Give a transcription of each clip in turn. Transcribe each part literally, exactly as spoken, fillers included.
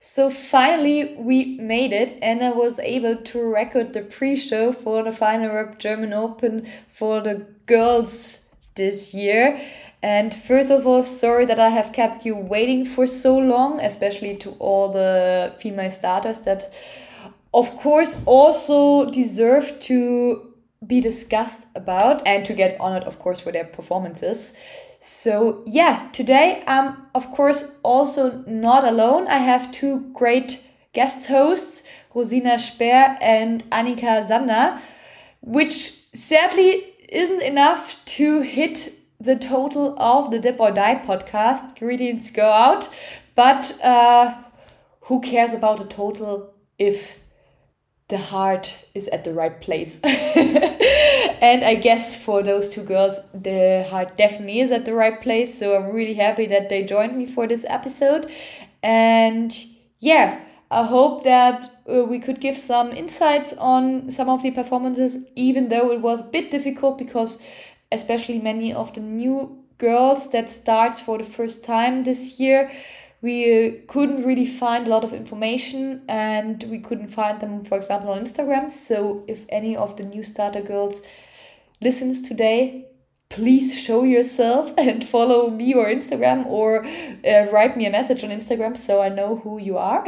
So finally, we made it, and I was able to record the pre-show for the Final Rep German Open for the girls this year. And first of all, sorry that I have kept you waiting for so long, especially to all the female starters that, of course, also deserve to be discussed about and to get honored, of course, for their performances. So yeah, today I'm of course also not alone. I have two great guest hosts, Rosina Speer and Annika Sander, which sadly isn't enough to hit the total of the Dip or Die podcast. Greetings go out, but uh, who cares about the total if the heart is at the right place? And I guess for those two girls, the heart definitely is at the right place. So I'm really happy that they joined me for this episode. And yeah, I hope that uh, we could give some insights on some of the performances, even though it was a bit difficult because especially many of the new girls that starts for the first time this year, we uh, couldn't really find a lot of information and we couldn't find them, for example, on Instagram. So if any of the new starter girls listens today, please show yourself and follow me or Instagram or uh, write me a message on Instagram so I know who you are.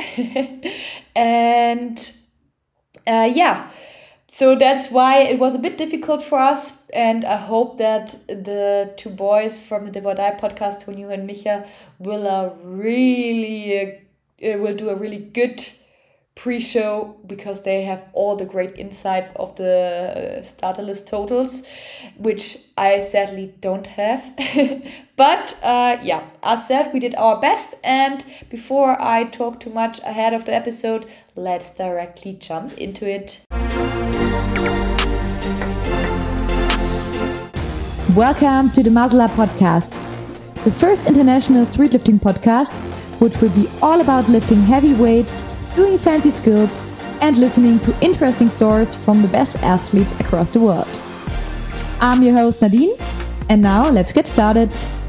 And uh, yeah, so that's why it was a bit difficult for us. And I hope that the two boys from the Dip or Die podcast, Tonio and Micha, will uh, really uh, will do a really good pre-show because they have all the great insights of the uh, starter list totals, which I sadly don't have. But uh, yeah, as said, we did our best. And before I talk too much ahead of the episode, let's directly jump into it. Welcome to the Masala Podcast, the first international street lifting podcast, which will be all about lifting heavy weights, doing fancy skills, and listening to interesting stories from the best athletes across the world. I'm your host Nadine, and now let's get started.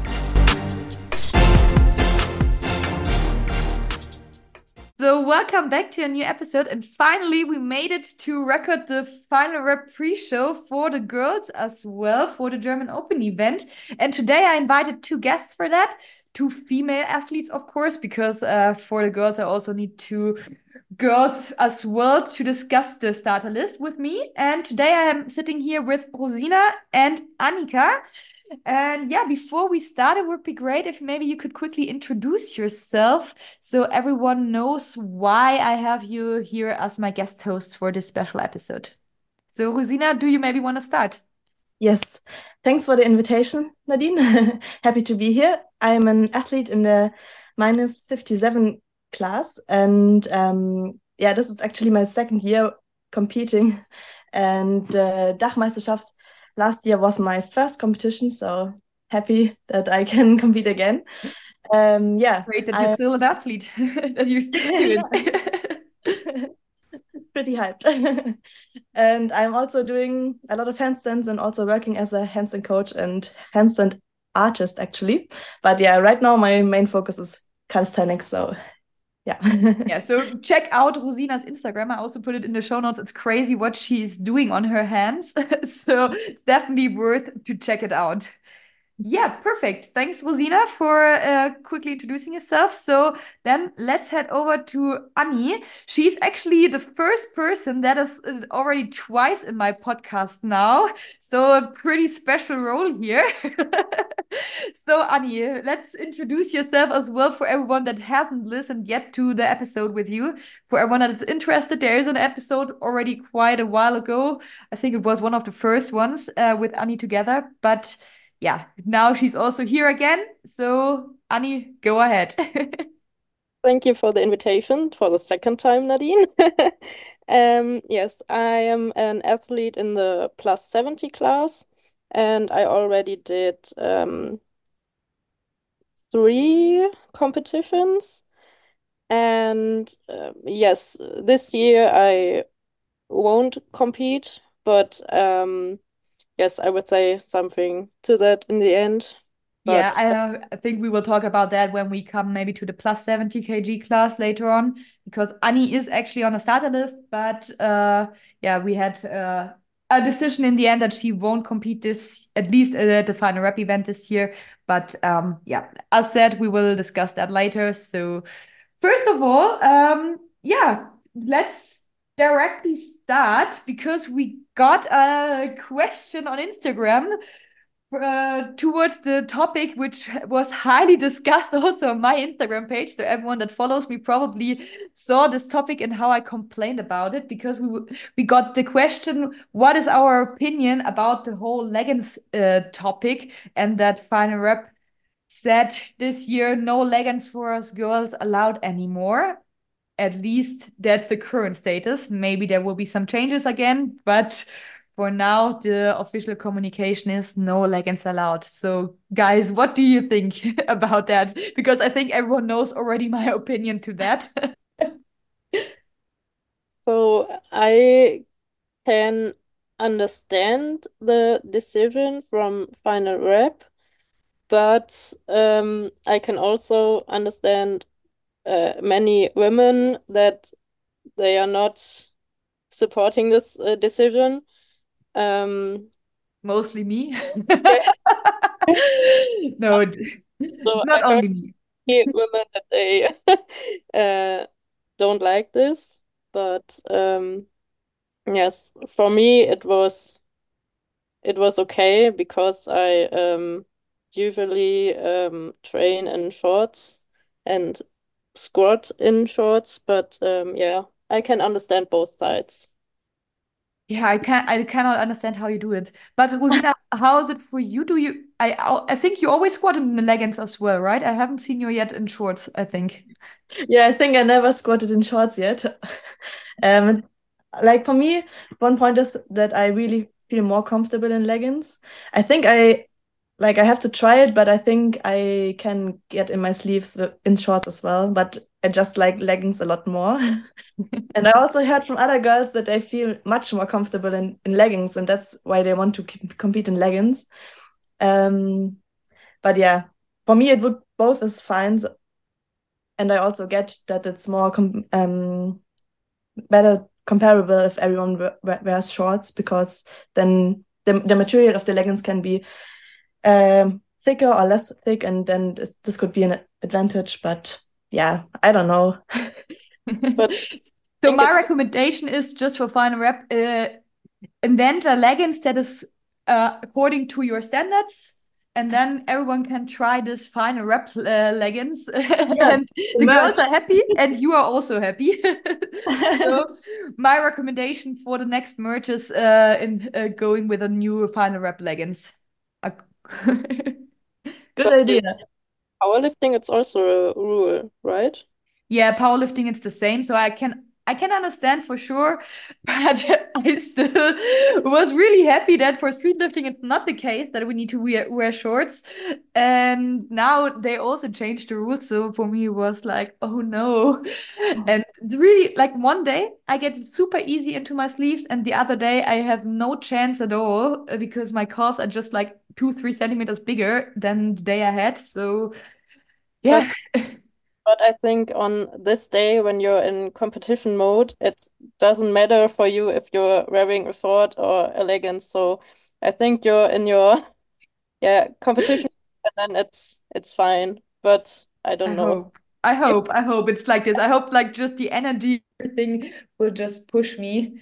So welcome back to a new episode, and finally we made it to record the Final Rep pre-show for the girls as well for the German Open event. And today I invited two guests for that, two female athletes, of course, because uh, for the girls I also need two girls as well to discuss the starter list with me. And today I am sitting here with Rosina and Annika. And yeah, before we start, it would be great if maybe you could quickly introduce yourself so everyone knows why I have you here as my guest host for this special episode. So, Rosina, do you maybe want to start? Yes, thanks for the invitation, Nadine. Happy to be here. I'm an athlete in the minus fifty-seven class, and um, yeah, this is actually my second year competing. And uh, Dachmeisterschaft last year was my first competition, so happy that I can compete again. Um, yeah, Great that you're I still an athlete, that you stick to it. pretty hyped. And I'm also doing a lot of handstands and also working as a handstand coach and handstand artist, actually. But yeah, right now my main focus is calisthenics. So yeah. Yeah, so check out Rosina's Instagram. I also put it in the show notes. It's crazy what she's doing on her hands. So it's definitely worth to check it out. Yeah, perfect. Thanks, Rosina, for uh, quickly introducing yourself. So then let's head over to Annie. She's actually the first person that is uh, already twice in my podcast now. So a pretty special role here. So Annie, let's introduce yourself as well for everyone that hasn't listened yet to the episode with you. For everyone that is interested, there is an episode already quite a while ago. I think it was one of the first ones uh, with Annie together. But yeah, now she's also here again. So Annie, go ahead. Thank you for the invitation for the second time, Nadine. Um, yes, I am an athlete in the plus seventy class, and I already did um, three competitions. And uh, yes, this year I won't compete, but um, yes, I would say something to that in the end. Yeah, But I, uh, I think we will talk about that when we come maybe to the plus seventy kilograms class later on, because Annie is actually on a starter list, but uh, yeah, we had uh, a decision in the end that she won't compete this, at least at the final rep event this year. But um, yeah, as said, we will discuss that later. So first of all, um, yeah, let's directly start because we got a question on Instagram uh, towards the topic, which was highly discussed also on my Instagram page. So everyone that follows me probably saw this topic and how I complained about it, because we we got the question, what is our opinion about the whole leggings uh, topic, and that final rep said this year no leggings for us girls allowed anymore. At least that's the current status. Maybe there will be some changes again, but for now, the official communication is no leggings allowed. So, guys, what do you think about that? Because I think everyone knows already my opinion to that. so I can understand the decision from Final Rep, but um, I can also understand uh, many women that they are not supporting this uh, decision. Um, Mostly me. yeah, No, it's so I not heard only me. women that they uh, don't like this, but um, yes, for me it was it was okay because I um, usually um, train in shorts and squat in shorts, but um, yeah, I can understand both sides. Yeah, I can't. I cannot understand how you do it. But Rosina, how is it for you? Do you? I I think you always squatted in the leggings as well, right? I haven't seen you yet in shorts, I think. Yeah, I think I never squatted in shorts yet. Um, like for me, one point is that I really feel more comfortable in leggings. I think I like I have to try it, but I think I can get in my sleeves wi- in shorts as well. But I just like leggings a lot more. And I also heard from other girls that they feel much more comfortable in, in leggings, and that's why they want to keep, compete in leggings. Um, but yeah, for me, it would both is fine. So- And I also get that it's more com um, better comparable if everyone we- we- wears shorts, because then the, the material of the leggings can be um, thicker or less thick, and then this, this could be an advantage. But yeah, I don't know. But I So think my it's recommendation is just for final rep, uh, invent a leggings that is uh, according to your standards, and then everyone can try this final rep uh, leggings, Yeah, and the the girls merch. are happy, and you are also happy. So my recommendation for the next merch is uh, in uh, going with a new final rep leggings. Uh, Good but in idea. powerlifting, it's also a rule, right? Yeah, powerlifting it's the same, so I can I can understand for sure, but I still was really happy that for street lifting it's not the case that we need to wear, wear shorts. And now they also changed the rules, so for me it was like, oh no. And really, like one day I get super easy into my sleeves, and the other day I have no chance at all uh, because my calves are just like two, three centimeters bigger than the day I had. So yeah. But but I think on this day when you're in competition mode, it doesn't matter for you if you're wearing a short or a leggings. So I think you're in your yeah competition, and then it's it's fine. But I I don't know. hope. I hope. I hope it's like this. I hope like just the energy thing will just push me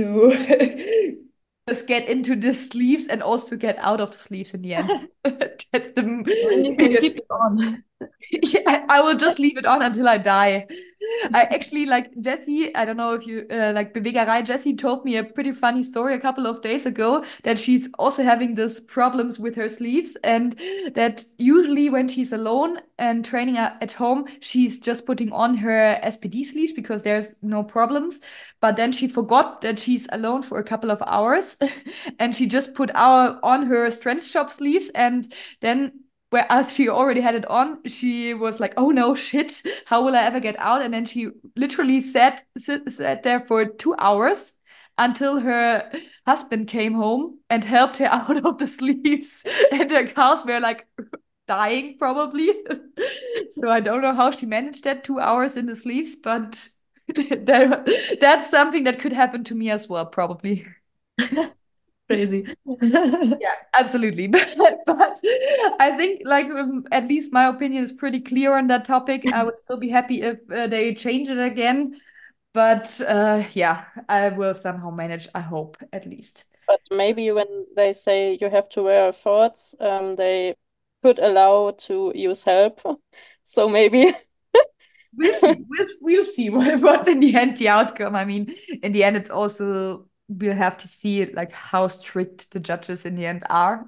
to just get into the sleeves and also get out of the sleeves in the end. That's And the you can biggest. keep it on. Yeah, I I will just leave it on until I die. I actually like Jessie. I don't know if you uh, like Bewegerei. Jessie told me a pretty funny story a couple of days ago that she's also having this problems with her sleeves, and that usually when she's alone and training a- at home, she's just putting on her S P D sleeves because there's no problems. But then she forgot that she's alone for a couple of hours, and she just put our on her strength shop sleeves, and then whereas she already had it on, she was like, "Oh no, shit! How will I ever get out?" And then she literally sat sit, sat there for two hours until her husband came home and helped her out of the sleeves, and her calves were like dying probably. So I don't know how she managed that two hours in the sleeves, but that, that's something that could happen to me as well, probably. Crazy. Yeah, absolutely. But, but I think, like, um, at least my opinion is pretty clear on that topic. I would still be happy if uh, they change it again. But uh, yeah, I will somehow manage, I hope, at least. But maybe when they say you have to wear shorts, um, they could allow to use help. So maybe We'll see. We'll, we'll see what, what's in the end the outcome. I mean, in the end, it's also, we'll have to see like how strict the judges in the end are.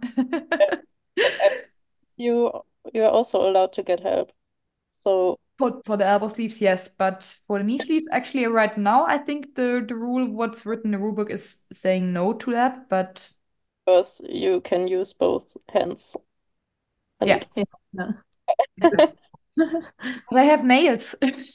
you you're also allowed to get help. So For, for the elbow sleeves, yes, but for the knee sleeves, actually, right now, I think the the rule, what's written in the rule book, is saying no to that. But because you can use both hands. yeah, And Yeah. exactly. But I have nails.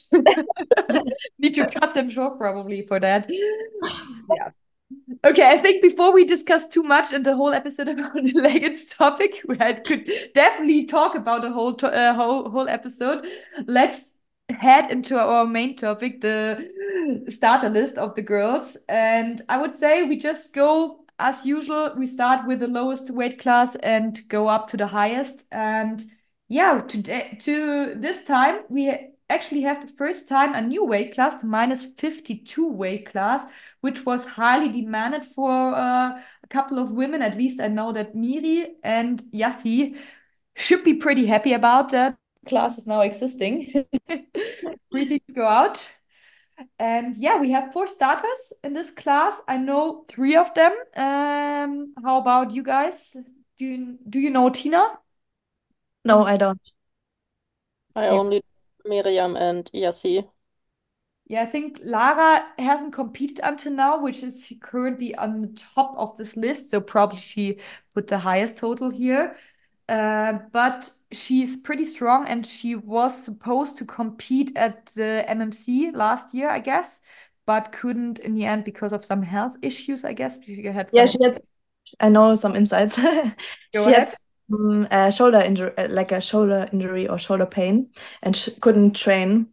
Need to cut them short probably for that. Yeah. Okay, I think before we discuss too much in the whole episode about the leggings topic, we had, could definitely talk about the whole to uh, whole whole episode. Let's head into our main topic, the starter list of the girls. And I would say we just go as usual. We start with the lowest weight class and go up to the highest. And yeah, today to this time we actually have the first time a new weight class, the minus fifty-two weight class, which was highly demanded for uh, a couple of women. At least I know that Miri and Yassi should be pretty happy about that. Class is now existing. Greetings go out. And yeah, we have four starters in this class. I know three of them. Um, how about you guys? Do you, do you know Tina? No, I don't. I Yeah. only Miriam and Yassi. Yeah, I think Lara hasn't competed until now, which is currently on the top of this list. So probably she put the highest total here. Uh, but she's pretty strong and she was supposed to compete at the M M C last year, I guess, but couldn't in the end because of some health issues, I guess. She had Yeah, some. she had, I know some insights. Go She had ahead. um, a shoulder injury, uh, like a shoulder injury or shoulder pain, and she couldn't train.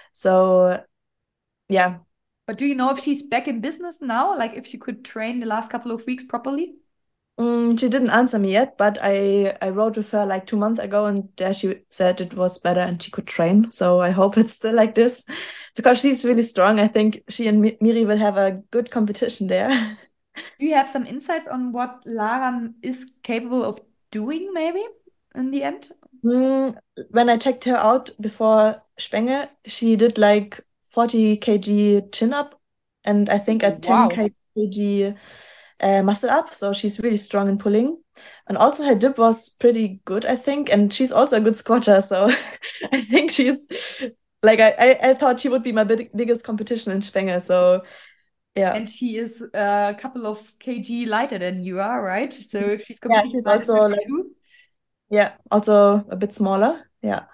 So, yeah. But do you know if she's back in business now? Like if she could train the last couple of weeks properly? Mm, she didn't answer me yet, but I I wrote with her like two months ago, and there she said it was better and she could train. So I hope it's still like this because she's really strong. I think she and Mi- Miri will have a good competition there. Do you have some insights on what Lara is capable of doing, maybe in the end? Mm, when I checked her out before Spenge, she did like forty kilograms chin up and I think a ten Wow. kilograms uh, muscle up. So she's really strong in pulling. And also her dip was pretty good, I think. And she's also a good squatter. So I think she's like, I, I, I thought she would be my big, biggest competition in Spenge. So yeah. And she is a couple of kg lighter than you are, right? So if she's Yeah, competing she's minus also like, fifty-two, yeah, also a bit smaller. Yeah.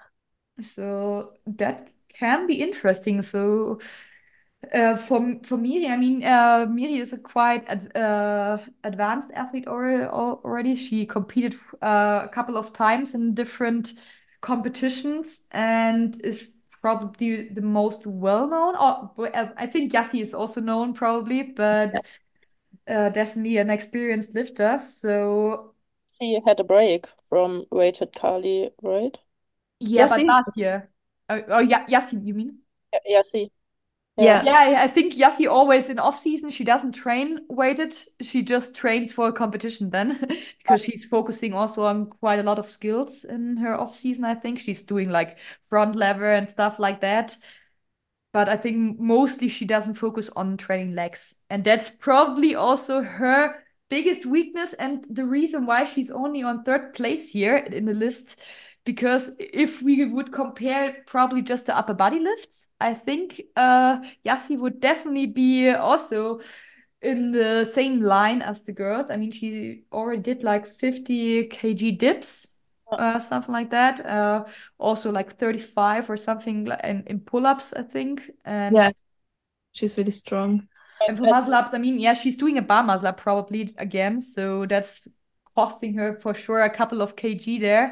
so that can be interesting. So uh, for for Miri, I mean, uh, Miri is a quite ad uh, advanced athlete already. Already, she competed uh, a couple of times in different competitions and is probably the most well known. Or uh, I think Yassi is also known probably, but uh, definitely an experienced lifter. So She had a break from weighted Kali, right? yeah, Yeah, but see? last year. Oh, oh yeah, Yassi, you mean? Yeah, Yassi. Yeah. Yeah. Yeah, I I think Yassi always in off season she doesn't train weighted. She just trains for a competition then because she's focusing also on quite a lot of skills in her off season. I think she's doing like front lever and stuff like that. But I think mostly she doesn't focus on training legs. And that's probably also her biggest weakness and the reason why she's only on third place here in the list. Because if we would compare probably just the upper body lifts, I think uh, Yassi would definitely be also in the same line as the girls. I mean, she already did like fifty kilograms dips, uh, something like that. Uh, also like thirty-five or something like in, in pull-ups, I think. And Yeah, she's really strong. and for muscle ups, I mean, yeah, she's doing a bar muscle up probably again, so that's costing her for sure a couple of kg there.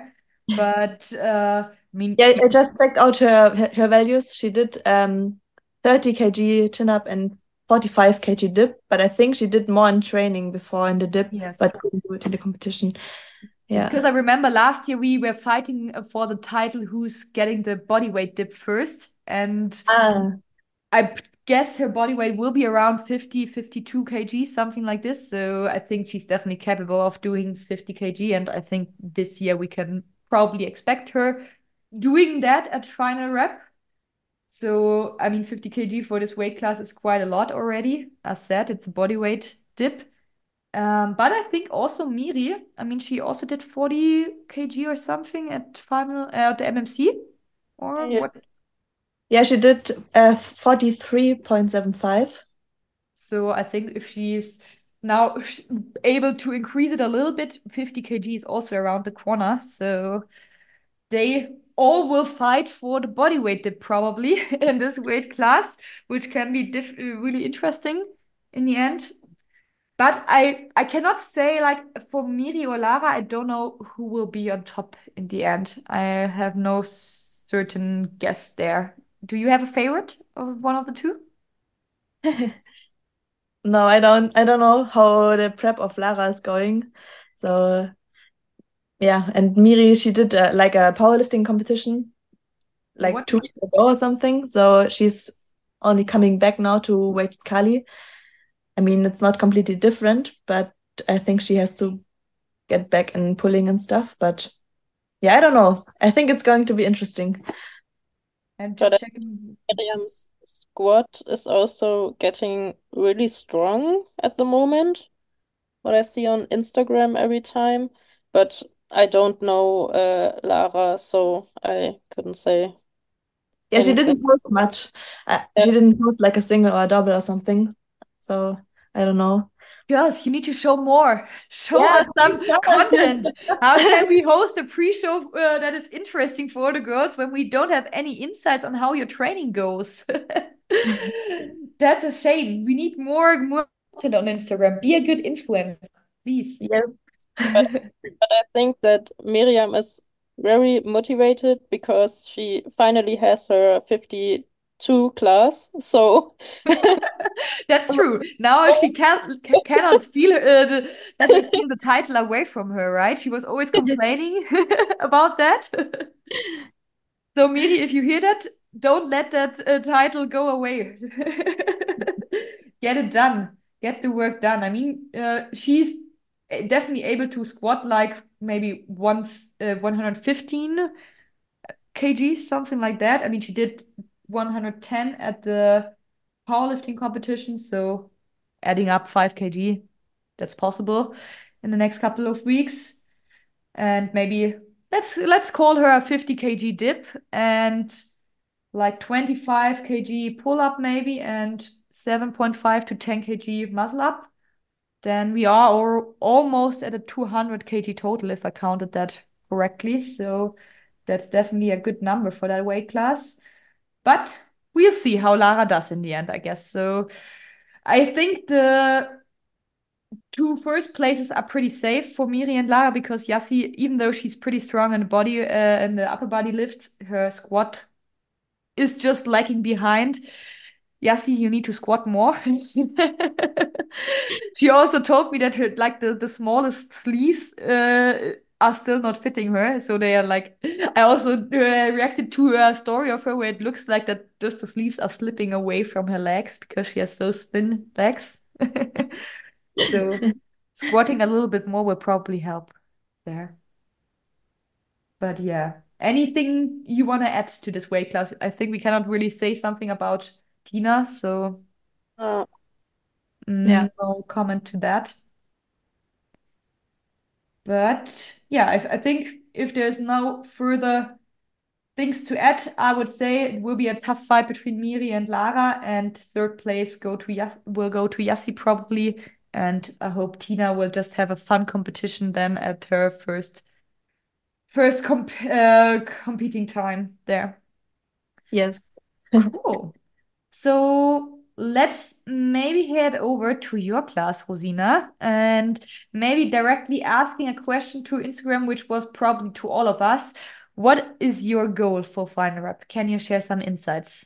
but uh, I mean, Yeah, she, I just checked out her her, her values. She did um thirty kilograms chin up and forty-five kilograms dip, but I think she did more in training before in the dip, yes. but couldn't do it in the competition. Because Yeah. I remember last year we were fighting uh, for the title who's getting the body weight dip first. And Ah, I p- guess her body weight will be around fifty, fifty-two kilograms, something like this. So I think she's definitely capable of doing fifty kilograms. And I think this year we can probably expect her doing that at final rep. So, I mean, fifty kilograms for this weight class is quite a lot already. As said, it's a body weight dip. Um, but I think also Miri, I mean, she also did forty kilograms or something at final uh, at the M M C. Or Yeah. what? yeah, she did uh forty-three point seven five. So I think if she's now sh- able to increase it a little bit, fifty kilograms is also around the corner. So they all will fight for the body weight dip probably in this weight class, which can be diff really interesting in the end. But I I cannot say like for Miri or Lara, I don't know who will be on top in the end. I have no certain guess there. Do you have a favorite of one of the two? No, I don't I don't know how the prep of Lara is going. So yeah, and Miri, she did uh, like a powerlifting competition like What? two weeks ago or something. So she's only coming back now to weight Kali. I mean, it's not completely different, but I think she has to get back and pulling and stuff. But yeah, I don't know. I think it's going to be interesting. I'm But just I checking. think Miriam's squat is also getting really strong at the moment, what I see on Instagram every time. But I don't know uh, Lara, so I couldn't say Yeah, she anything. didn't post much. Uh, Yeah, she didn't post like a single or a double or something. So I don't know. Girls, you need to show more. Show Yeah, us some please tell content. How us. can we host a pre-show uh, that is interesting for the girls when we don't have any insights on how your training goes? That's a shame. We need more more content on Instagram. Be a good influencer, please. Yes. but but I think that Miriam is very motivated because she finally has her fifty-two class. So That's true. Now she can ca- cannot steal uh, the let her steal the title away from her, right? She was always complaining about that. So, Miri, if you hear that, don't let that uh, title go away. Get it done. Get the work done. I mean, uh, she's definitely able to squat like maybe one uh, one hundred fifteen kilograms, something like that. I mean, she did one hundred ten at the powerlifting competition, so adding up five kilograms, that's possible in the next couple of weeks. And maybe let's let's call her a fifty kilograms dip and like twenty-five kilograms pull up maybe and seven point five to ten kilograms muscle up. Then we are or almost at a two hundred kilograms total if I counted that correctly. So that's definitely a good number for that weight class. But we'll see how Lara does in the end, I guess. So I think the two first places are pretty safe for Miri and Lara because Yassi, even though she's pretty strong in the body uh, in the upper body lifts, her squat is just lagging behind. Yassi, you need to squat more. She also told me that her like the, the smallest sleeves uh, are still not fitting her. So they are like I also uh, reacted to a story of her where it looks like that just the sleeves are slipping away from her legs because she has so thin legs. So squatting a little bit more will probably help there. But yeah, anything you want to add to this weight class? I think we cannot really say something about Tina, so uh, Yeah. mm, no comment to that. But yeah, I, I think if there's no further things to add, I would say it will be a tough fight between Miri and Lara, and third place go to Yas will go to Yassi probably. And I hope Tina will just have a fun competition then at her first first comp uh, competing time there. Yes. Cool. So let's maybe head over to your class, Rosina, and maybe directly asking a question to Instagram, which was probably to all of us. What is your goal for Final Rep? Can you share some insights?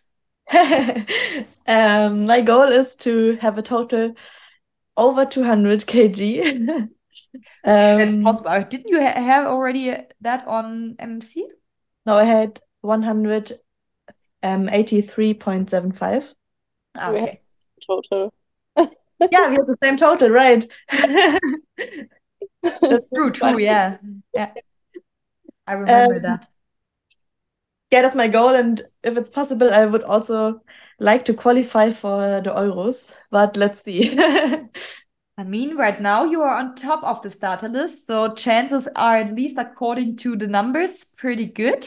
um, my goal is to have a total over two hundred kilograms. That's um, possible. Didn't you ha have already that on M M C? no, I had one hundred eighty-three point seven five. Ah, We have okay. total. Yeah, we have the same total, right? That's True, really true, funny. yeah. Yeah. I remember Um, that. yeah, that's my goal. And if it's possible, I would also like to qualify for the Euros, but let's see. I mean, right now you are on top of the starter list, so chances are, at least according to the numbers, pretty good.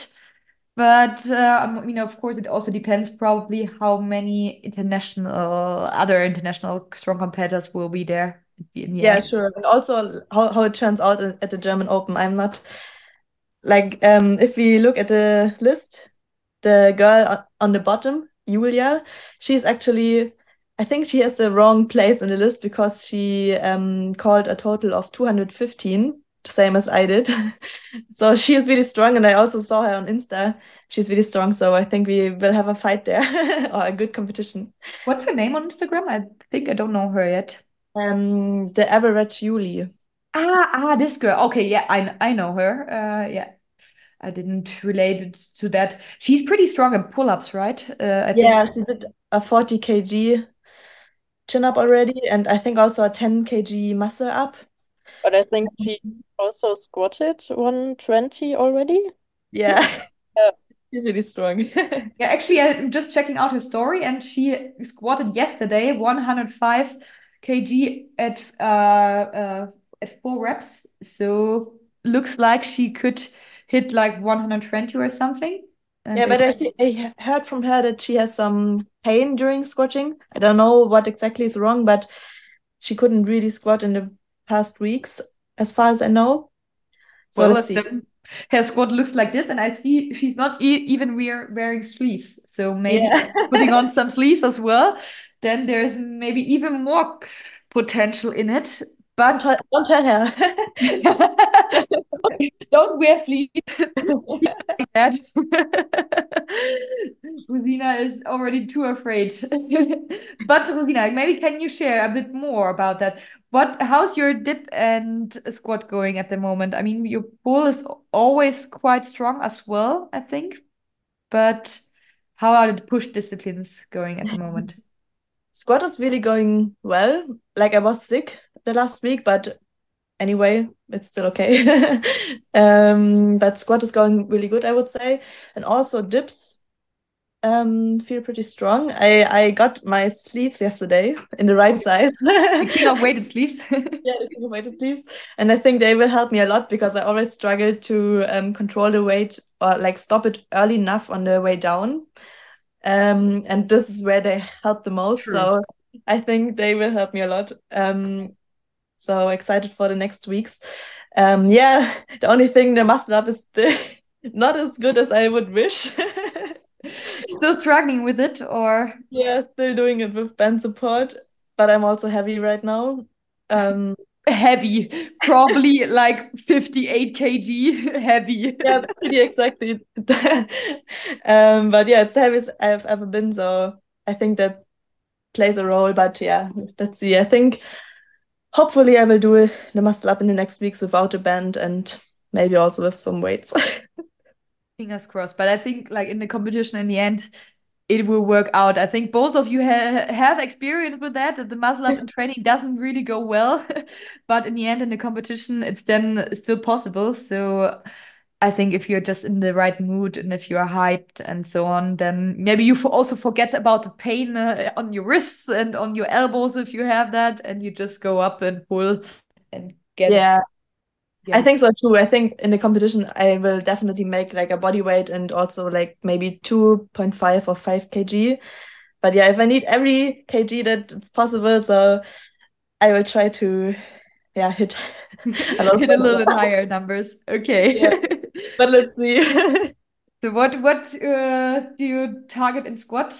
But uh, I mean, of course, it also depends probably how many international, other international strong competitors will be there in the Yeah, end. sure. And also how, how it turns out at the German Open. I'm not like, um, if we look at the list, the girl on- on the bottom, Julia, she's actually, I think she has the wrong place in the list because she um called a total of two hundred fifteen, the same as I did. So she is really strong, and I also saw her on Insta. She's really strong, so I think we will have a fight there or a good competition. What's her name on Instagram? I think I don't know her yet. Um, the average Julie. Ah, ah, this girl. Okay, yeah, I I know her. Uh, yeah, I didn't relate it to that. She's pretty strong in pull-ups, right? Uh, I think. Yeah, she did a forty kilogram chin up already, and I think also a ten kilogram muscle up. But I think she also squatted one twenty already. Yeah, Yeah. she's really strong. Yeah, actually, I'm just checking out her story, and she squatted yesterday one hundred five kilograms at uh, uh at four reps. So looks like she could hit like one hundred twenty or something. And Yeah, but I, thi- I heard from her that she has some pain during squatting. I don't know what exactly is wrong, but she couldn't really squat in the past weeks, as far as I know. So well, let's if see. the her squat looks like this, and I see she's not e even wear wearing sleeves, so maybe Yeah. putting on some sleeves as well, then there's maybe even more potential in it. Don't But tell, don't tell her. don't wear sleeves like that. Rosina is already too afraid. But Rosina, maybe can you share a bit more about that? What, how's your dip and squat going at the moment? I mean, your pull is always quite strong as well, I think. But how are the push disciplines going at the moment? Squat is really going well. Like I was sick the last week, but anyway, it's still okay. um, but squat is going really good, I would say. And also dips um feel pretty strong. I I got my sleeves yesterday in the right size. The king of weighted sleeves. Yeah, the king of weighted sleeves. And I think they will help me a lot because I always struggle to um control the weight or like stop it early enough on the way down. Um, and this is where they help the most. True. So I think they will help me a lot. Um, so excited for the next weeks. Um, yeah, the only thing, the muscle up is still not as good as I would wish. Still struggling with it, or Yeah, still doing it with band support, but I'm also heavy right now. Um, heavy, probably like fifty-eight kilograms heavy. yeah, pretty exactly. Um, but yeah, it's the heaviest I've ever been, so I think that plays a role. But yeah, let's see. I think hopefully I will do the muscle up in the next weeks without a band and maybe also with some weights. Fingers crossed. But I think like in the competition in the end, it will work out. I think both of you ha have experience with that. That the muscle up in training doesn't really go well, but in the end, in the competition, it's then still possible. So I think if you're just in the right mood and if you're hyped and so on, then maybe you f also forget about the pain uh, on your wrists and on your elbows if you have that, and you just go up and pull and get Yeah, I yeah. think so too. I think in the competition I will definitely make like a body weight and also like maybe two point five or five kilograms. But yeah, if I need every kg that it's possible, so I will try to yeah hit a lot of Hit a little them. bit higher numbers. Okay. Yeah, but let's see. So what what uh, do you target in squat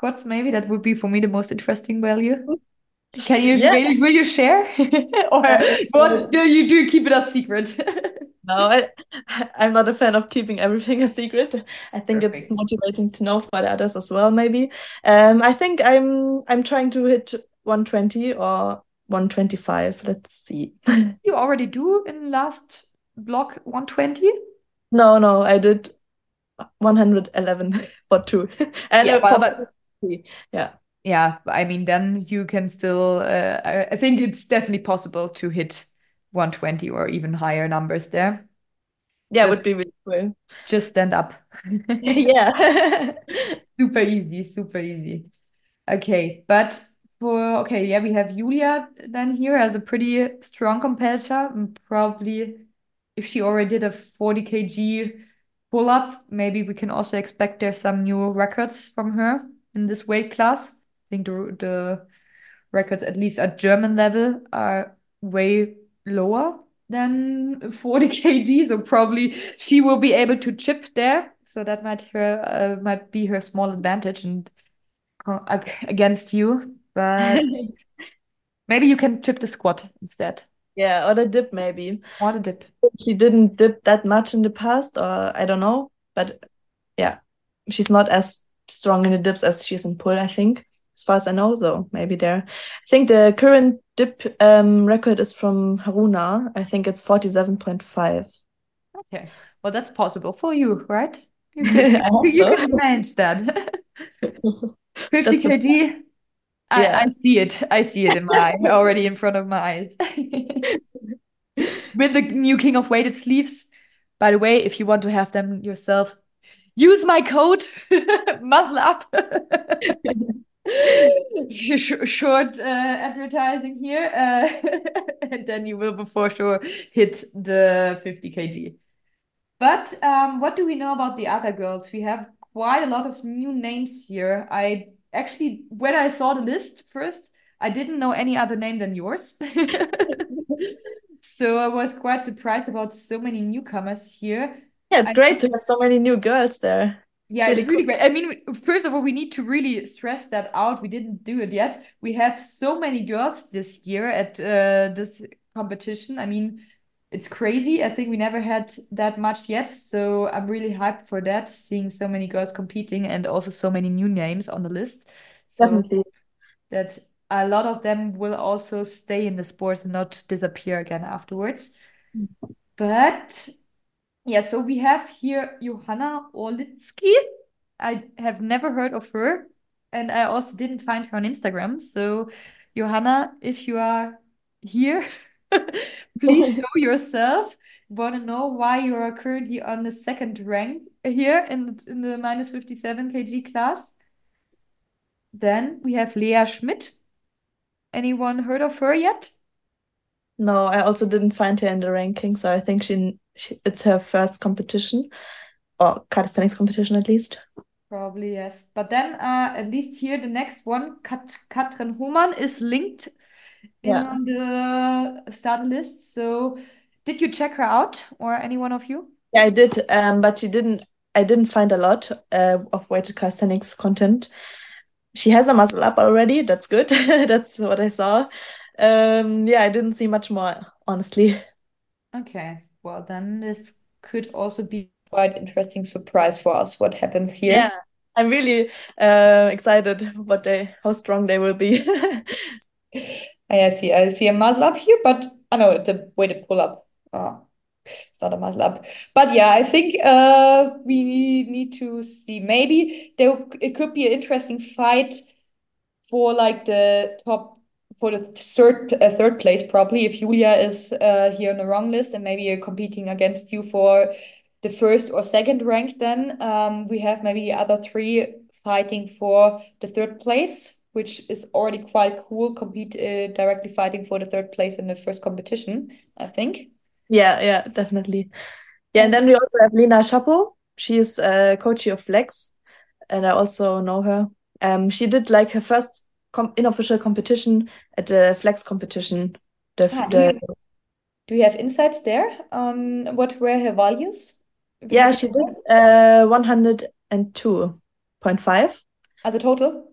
squats, maybe that would be for me the most interesting value. Can you Yeah. will, will you share? Or Uh, what do you do? Keep it a secret. No, I, I'm not a fan of keeping everything a secret. I think it's Perfect. motivating to know for the others as well, maybe. Um, I think I'm I'm trying to hit one twenty or one twenty-five. Let's see. You already do in last block one twenty? No, no, I did one eleven for two. And Yeah, uh, but, for but three. Yeah. yeah, I mean, then you can still, uh, I, I think it's definitely possible to hit one twenty or even higher numbers there. Yeah, it Just, would be really cool. just stand up. Yeah. Super easy, super easy. Okay, but for, okay, yeah, we have Julia then here as a pretty strong competitor. And probably if she already did a forty kilogram pull up, maybe we can also expect there's some new records from her in this weight class. I think the, the records, at least at German level, are way lower than forty kilogram. So probably she will be able to chip there. So that might her uh, might be her small advantage and co- ag- against you. But maybe you can chip the squat instead. Yeah, or the dip maybe. Or the dip. She didn't dip that much in the past, or I don't know. But yeah, she's not as strong in the dips as she is in pull, I think, as far as I know. So maybe there. I think the current dip um, record is from Haruna. I think it's forty-seven point five. Okay. Well, that's possible for you, right? You could I hope you so. could manage that. fifty That's a, kilogram. I, I yeah. see it. I see it in my eye, already in front of my eyes. With the new King of Weighted sleeves. By the way, if you want to have them yourself, use my code Muscle Up. Sh- Short uh, advertising here, uh, and then you will for sure hit the fifty kilogram. But um, what do we know about the other girls? We have quite a lot of new names here. I actually, when I saw the list first, I didn't know any other name than yours. So I was quite surprised about so many newcomers here. Yeah, it's I great to have so many new girls there. Yeah, Really it's really cool. great. I mean, first of all, we need to really stress that out. We didn't do it yet. We have so many girls this year at uh, this competition. I mean, it's crazy. I think we never had that much yet. So I'm really hyped for that, seeing so many girls competing and also so many new names on the list. So Definitely. that a lot of them will also stay in the sports and not disappear again afterwards. But yeah, so we have here Johanna Orlitzky. I have never heard of her, and I also didn't find her on Instagram. So, Johanna, if you are here, please show yourself. Want to know why you are currently on the second rank here in, in the minus fifty-seven kilogram class? Then we have Lea Schmidt. Anyone heard of her yet? No, I also didn't find her in the ranking, so I think she, she it's her first competition, or calisthenics competition at least. Probably yes. But then, uh, at least here, the next one, Kat Katrin Hohmann, is linked in Yeah. on the starter list. So, did you check her out, or any one of you? Yeah, I did, um, but she didn't. I didn't find a lot uh, of weighted calisthenics content. She has a muscle up already. That's good. That's what I saw. Um, yeah, I didn't see much more, honestly. Okay. Well, then this could also be quite interesting surprise for us. What happens here? Yeah, I'm really uh, excited what they, how strong they will be. I see. I see a muscle up here, but I know it's a way to pull up. Oh, it's not a muscle up. But yeah, I think uh we need to see. Maybe there it could be an interesting fight for like the top for the third uh, third place probably if Julia is uh, here on the wrong list and maybe uh, competing against you for the first or second rank. Then um, we have maybe the other three fighting for the third place, which is already quite cool. Compete uh, directly fighting for the third place in the first competition, I think. Yeah, yeah, definitely. Yeah, and And then we also have Lena Chapo. She is a coach of Flex, and I also know her. Um, she did like her first com unofficial competition at the Flex competition. The ah, do the you do you have insights there on what were her values? We yeah, have she did uh one hundred two point five. as a total.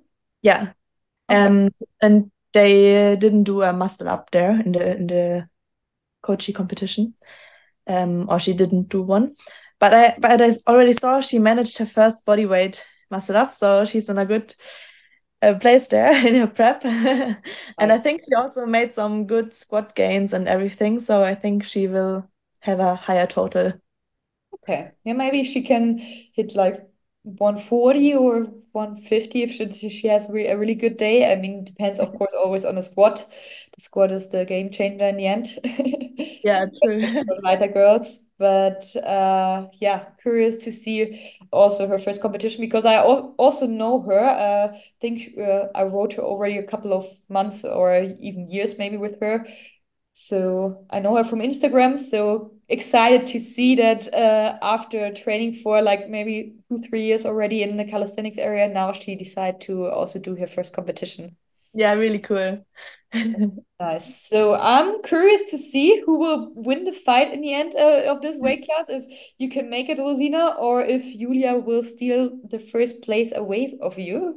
Yeah. Okay. Um, and they didn't do a muscle up there in the in the Kochi competition. Um, or she didn't do one. But I but I already saw she managed her first body weight muscle up, so she's in a good uh, place there in her prep. And I Nice. think she also made some good squat gains and everything, so I think she will have a higher total. Okay. Yeah, maybe she can hit like one forty or one fifty if she, she has re a really good day. I mean, depends, of course, always on the squat. The squat is the game changer in the end. Yeah, Especially true. for lighter girls. But uh, yeah, curious to see also her first competition because I al also know her. Uh, I think uh, I wrote her already a couple of months or even years maybe with her. So I know her from Instagram. So excited to see that uh, after training for like maybe two, three years already in the calisthenics area, now she decided to also do her first competition. Yeah, really cool. Nice. So I'm curious to see who will win the fight in the end uh, of this weight class, if you can make it, Rosina, or if Julia will steal the first place away of you.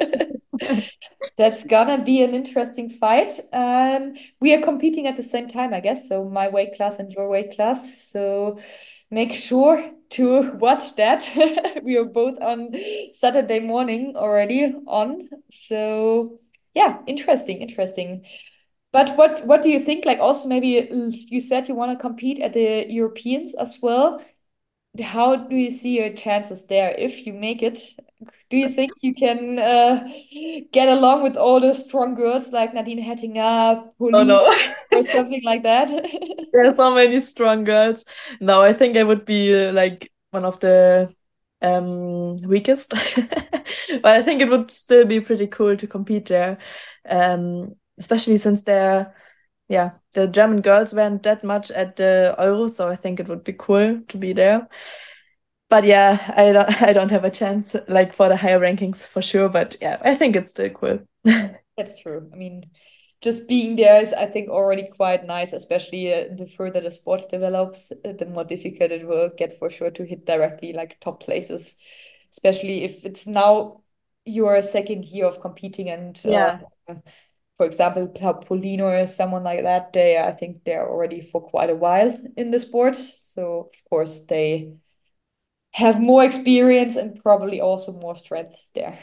That's gonna be an interesting fight. Um, we are competing at the same time, I guess. So my weight class and your weight class. So make sure to watch that. We are both on Saturday morning already on. So yeah, interesting, interesting. But what what do you think? Like also maybe uh, you said you want to compete at the Europeans as well. How do you see your chances there if you make it? Do you think you can uh, get along with all the strong girls like Nadine Hettinger, Oh Pauline, no. or something like that? There are so many strong girls. No, I think I would be uh, like one of the um weakest. But I think it would still be pretty cool to compete there. Um, especially since they're yeah, the German girls weren't that much at the Euro, so I think it would be cool to be there. But yeah, I don't I don't have a chance like for the higher rankings for sure, but yeah, I think it's still cool. That's true. I mean, just being there is, I think, already quite nice, especially uh, the further the sports develops, uh, the more difficult it will get for sure to hit directly like top places, especially if it's now your second year of competing and uh, Yeah. for example, Pa- Pauline or someone like that, they I think they're already for quite a while in the sport. So of course they have more experience and probably also more strength there.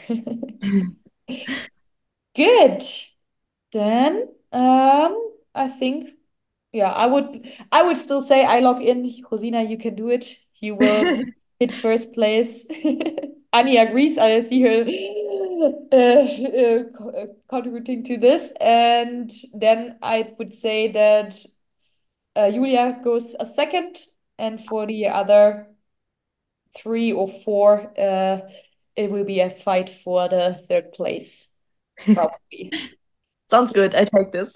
Good. Then um I think yeah, I would I would still say I log in. Rosina, you can do it. You will hit first place. Annie agrees. I see her uh, uh, co- uh, contributing to this. And then I would say that uh, Julia goes a second, and for the other three or four, uh, it will be a fight for the third place, probably. Sounds good. I take this.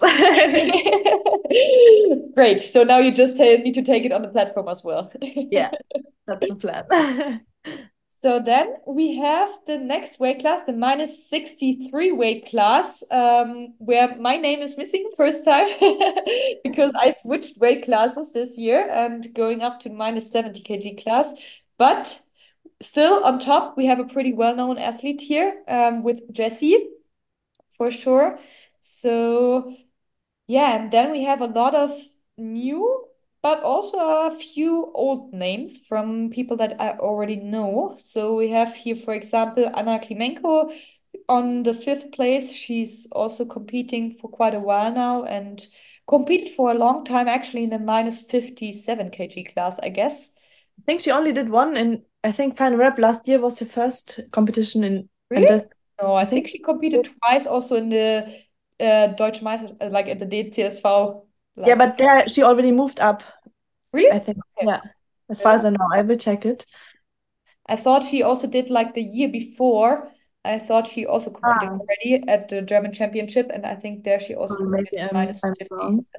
Great. So now you just uh, need to take it on the platform as well. Yeah, that's the plan. So then we have the next weight class, the minus sixty-three weight class, um, where my name is missing first time because I switched weight classes this year and going up to minus seventy kilogram class. But still on top, we have a pretty well-known athlete here um, with Jessie for sure. So yeah, and then we have a lot of new, but also a few old names from people that I already know. So we have here, for example, Anna Klimenko on the fifth place. She's also competing for quite a while now and competed for a long time actually in the minus fifty-seven kilogram class, I guess. I think she only did one, and I think Final Rep last year was her first competition in, and Really? that No, I I think think she competed twice also in the uh, Deutsche Meister, uh, like at the D C S V, yeah, like the but there she already moved up. really? I think Okay. yeah, as far as I know, I will check it. I thought she also did like the year before. I thought she also competed Ah, already at the German Championship, and I think there she also sorry, competed maybe I'm minus I'm fifty. wrong.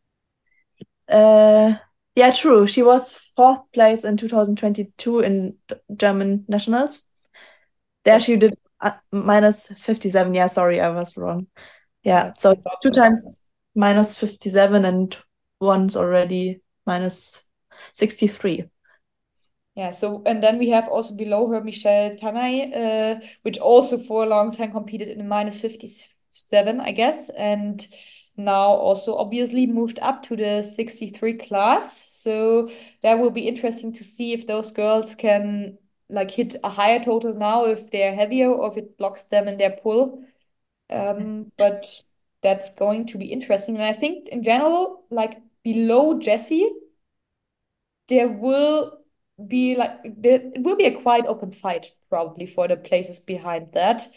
Uh, yeah, true. She was fourth place in two thousand twenty-two in D- German nationals. There That's she did uh, minus fifty-seven. Yeah, sorry, I was wrong. yeah, Yeah, so I thought two so. times minus fifty-seven and once already minus sixty-three. Yeah, so and then we have also below her Michelle Tanay, uh, which also for a long time competed in the minus fifty-seven, I guess, and now also obviously moved up to the sixty-three class. So that will be interesting to see if those girls can like hit a higher total now, if they're heavier or if it blocks them in their pull. Um, but that's going to be interesting. And I think in general, like below Jessie, there will be like there it will be a quite open fight probably for the places behind that.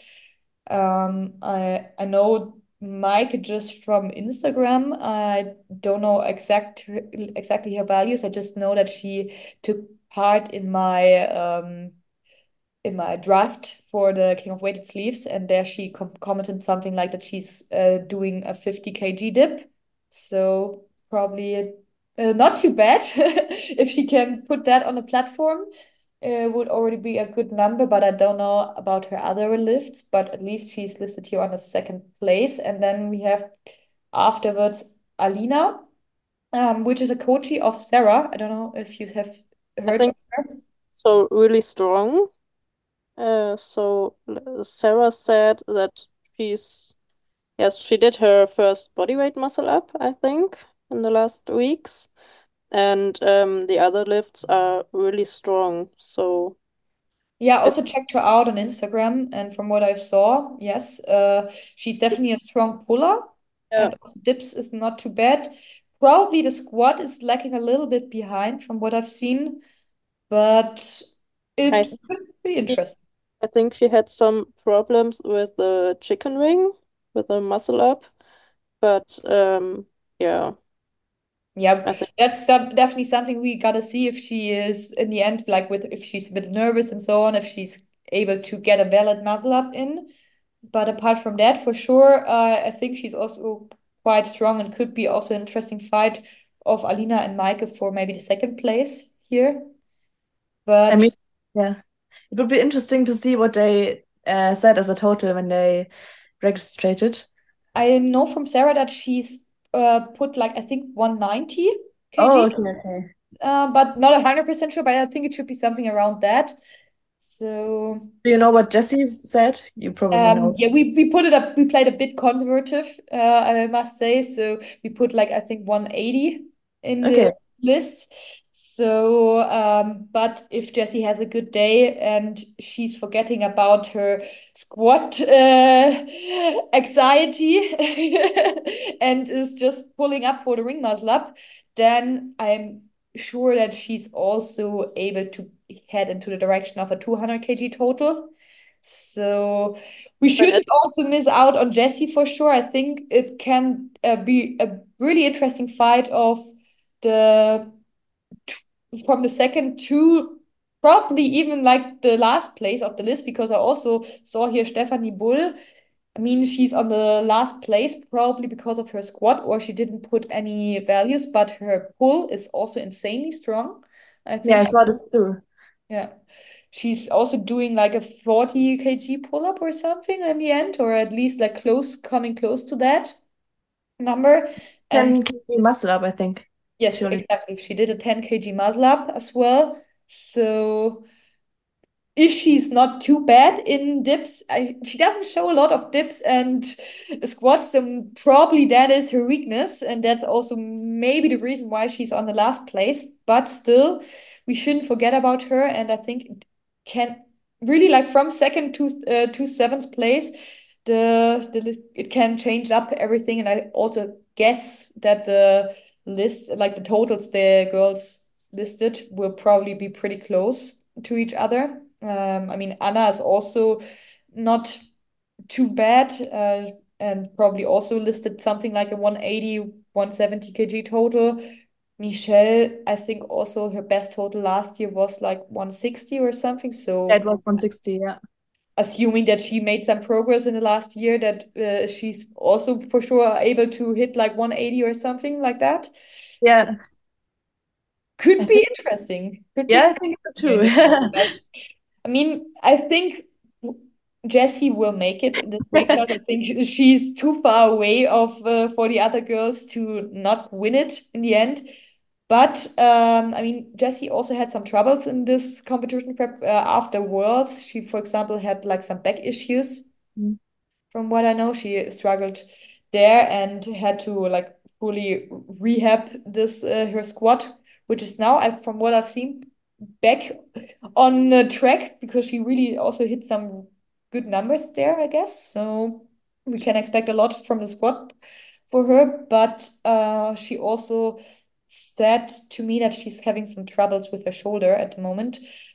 Um, I I know Mike just from Instagram. I don't know exact exactly her values. I just know that she took part in my um in my draft for the King of Weighted Sleeves, and there she com commented something like that she's uh, doing a fifty kilogram dip. So probably uh, not too bad if she can put that on a platform. It would already be a good number, but I don't know about her other lifts. But at least she's listed here on a second place. And then we have afterwards Alina, um, which is a coachee of Sarah. I don't know if you have I heard of think her. so really strong. Uh, so l- Sarah said that she's yes, she did her first bodyweight muscle up, I think, in the last weeks. And um, the other lifts are really strong. So Yeah, I it, also checked her out on Instagram, and from what I saw, yes, uh, she's definitely a strong puller, yeah, and also dips is not too bad. Probably the squat is lacking a little bit behind from what I've seen, but I it think could be she, interesting. I think she had some problems with the chicken wing, with the muscle up. But um, yeah, Yeah, I think that's some- definitely something we gotta see if she is in the end, like with if she's a bit nervous and so on, if she's able to get a valid muscle up in. But apart from that, for sure, uh, I think she's also quite strong and could be also an interesting fight of Alina and Maike for maybe the second place here. I But mean, yeah, it would be interesting to see what they uh, said as a total when they registered. I know from Sarah that she's uh, put like I think one ninety Oh, kg, okay, okay. uh, but not one hundred percent sure, but I think it should be something around that. So Do you know what Jesse said? You probably Um, know. yeah, we we put it up. We played a bit conservative, uh, I must say. So we put like I think one eighty in the Okay. list. So, um, but if Jessie has a good day and she's forgetting about her squat uh, anxiety and is just pulling up for the ring muscle up, then I'm sure that she's also able to head into the direction of a two hundred kilogram total. So we But at shouldn't also miss out on Jessie for sure. I think it can uh, be a really interesting fight of the from the second to probably even like the last place of the list, because I also saw here Stephanie Bull. I mean, she's on the last place probably because of her squat, or she didn't put any values, but her pull is also insanely strong. I Yeah, think I she, saw this too. yeah. She's also doing like a forty kilogram pull up or something in the end, or at least like close, coming close to that number. And ten kilogram muscle up, I think. yes, Surely. exactly. She did a ten kilogram muscle up as well. So if she's not too bad in dips, I, she doesn't show a lot of dips and squats, so probably that is her weakness, and that's also maybe the reason why she's on the last place. But still, we shouldn't forget about her, and I think it can really like from second to uh, to seventh place, the the it can change up everything, and I also guess that the list, like the totals the girls listed, will probably be pretty close to each other. Um, I mean, Anna is also not too bad, uh, and probably also listed something like a one eighty, one seventy kg total. Michelle, I think also her best total last year was like one sixty or something. Yeah, it So was one sixty, yeah. assuming that she made some progress in the last year, that uh, she's also for sure able to hit like one eighty or something like that. So Yeah, I could be think, interesting. Could yeah, be I think so interesting. too. I mean, I think Jessie will make it in this weight class. I think she's too far away of uh, for the other girls to not win it in the end. But um, I mean, Jessie also had some troubles in this competition prep uh, after Worlds. She, for example, had like some back issues. Mm. From what I know, she struggled there and had to like fully rehab this uh, her squat, which is now, I, from what I've seen, back on the track because she really also hit some good numbers there, I guess. So we can expect a lot from the squat for her, but uh, she also said to me that she's having some troubles with her shoulder at the moment.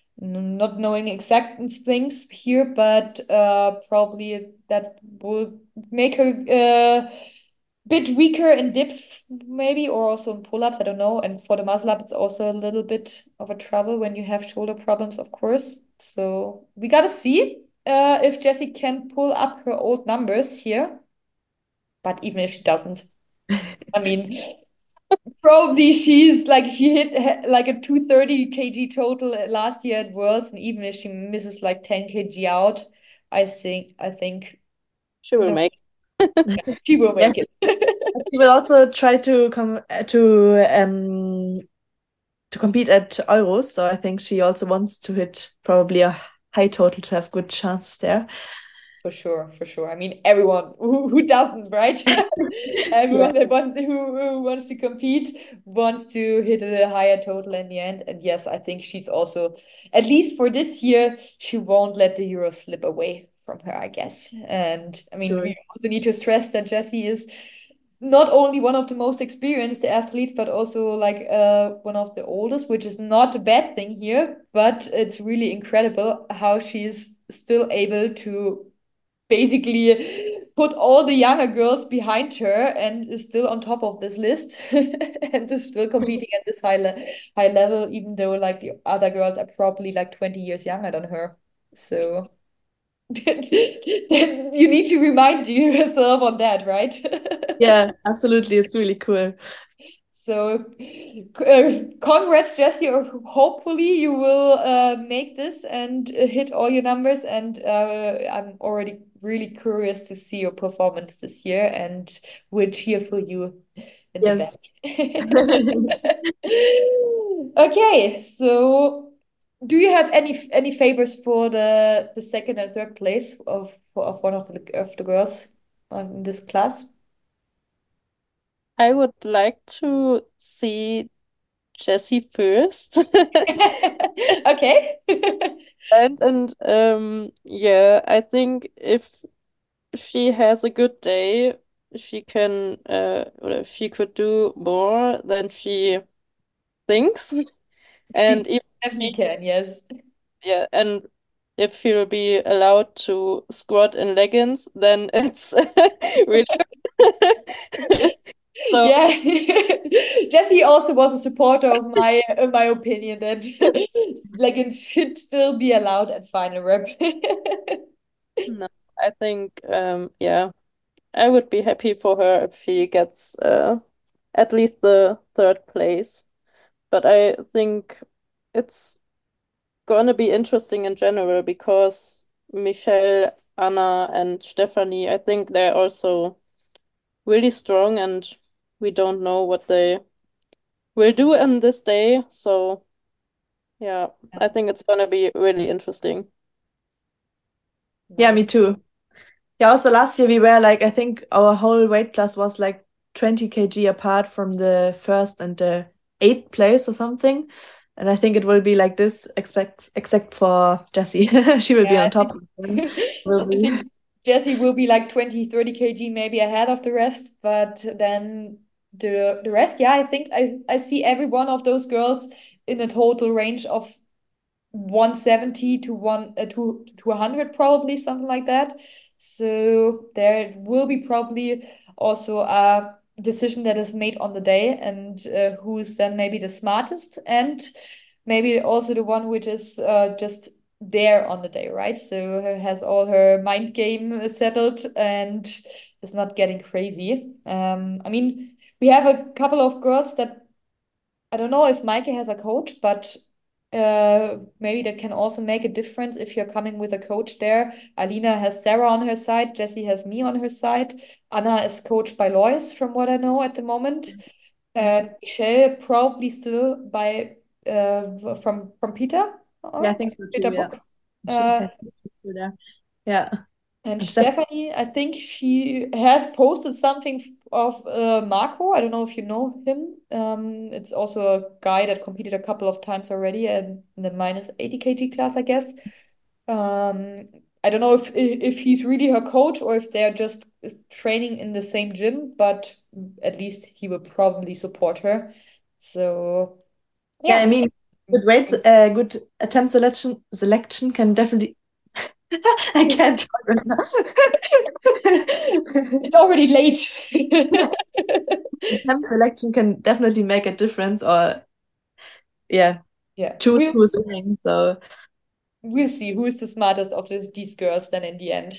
N- Not knowing exact things here, but uh, probably that will make her uh, bit weaker in dips, maybe, or also in pull-ups. I don't know. And for the muscle up, it's also a little bit of a trouble when you have shoulder problems, of course. So we gotta see uh, if Jessie can pull up her old numbers here. But even if she doesn't, I mean, probably she's like she hit he- like a two hundred thirty kilograms total last year at Worlds, and even if she misses like ten kilograms out, I think I think She will no, make. she will Yeah, make it. she will also try to come to um to compete at Euros, so I think she also wants to hit probably a high total to have good chance there. For sure, for sure. I mean, everyone who, who doesn't, right? Yeah. Everyone that want, who, who wants to compete wants to hit a higher total in the end. And yes, I think she's also, at least for this year, she won't let the Euro slip away from her, I guess. And I mean, Sure. we also need to stress that Jessie is not only one of the most experienced athletes, but also like uh one of the oldest, which is not a bad thing here, but it's really incredible how she's still able to basically put all the younger girls behind her and is still on top of this list and is still competing at this high, le high level, even though like the other girls are probably like twenty years younger than her. So then you need to remind yourself on that, right? Yeah, absolutely. It's really cool. So, uh, congrats, Jessie. Hopefully, you will uh, make this and uh, hit all your numbers. And uh, I'm already really curious to see your performance this year and will cheer for you in the back. Yes. Okay, so do you have any any favors for the the second and third place of of one of the of the girls on this class? I would like to see Jessie first. Okay. And and um yeah, I think if she has a good day, she can uh or she could do more than she thinks. She And if definitely she can, yes. yeah, and if she'll be allowed to squat in leggings, then it's really good. So Yeah. Jessie also was a supporter of my uh, my opinion that like it should still be allowed at final rep. no, I think um yeah, I would be happy for her if she gets uh at least the third place. But I think it's gonna be interesting in general because Michelle, Anna, and Stephanie, I think they're also really strong and we don't know what they will do on this day. So yeah, I think it's gonna be really interesting. Yeah, Nice. me too. Yeah, also last year we were like, I think our whole weight class was like twenty kilograms apart from the first and the eighth place or something. And I think it will be like this, expect except for Jessie. She will be Yeah, on I top. think Will I be. think Jessie will be like twenty, thirty kilograms maybe ahead of the rest, but then the the rest, yeah, I think I I see every one of those girls in a total range of one seventy to one uh, to to one hundred probably something like that. So there will be probably also a decision that is made on the day and uh, who is then maybe the smartest and maybe also the one which is uh, just there on the day, right? So has all her mind game settled and is not getting crazy. Um, I mean, we have a couple of girls that I don't know if Maike has a coach, but uh, maybe that can also make a difference if you're coming with a coach there. Alina has Sarah on her side, Jessie has me on her side. Anna is coached by Lois, from what I know at the moment. And Michelle probably still by uh, from from Peter, Yeah, I uh, think so Peter too. Yeah. Book. She, I Uh, think she's still there. Yeah. and And Steph, Stephanie, I think she has posted something of uh, Marco. I don't know if you know him. Um, it's also a guy that competed a couple of times already and in the minus eighty kilogram class, I guess. Um, I don't know if if he's really her coach or if they're just training in the same gym, but at least he will probably support her. So yeah, I yeah. mean, good weight, uh, good attempt selection selection can definitely. I can't talk right now. It's already late. Attempt selection can definitely make a difference, or yeah, Yeah, choose we'll who's winning. So we'll see who is the smartest of this, these girls then in the end.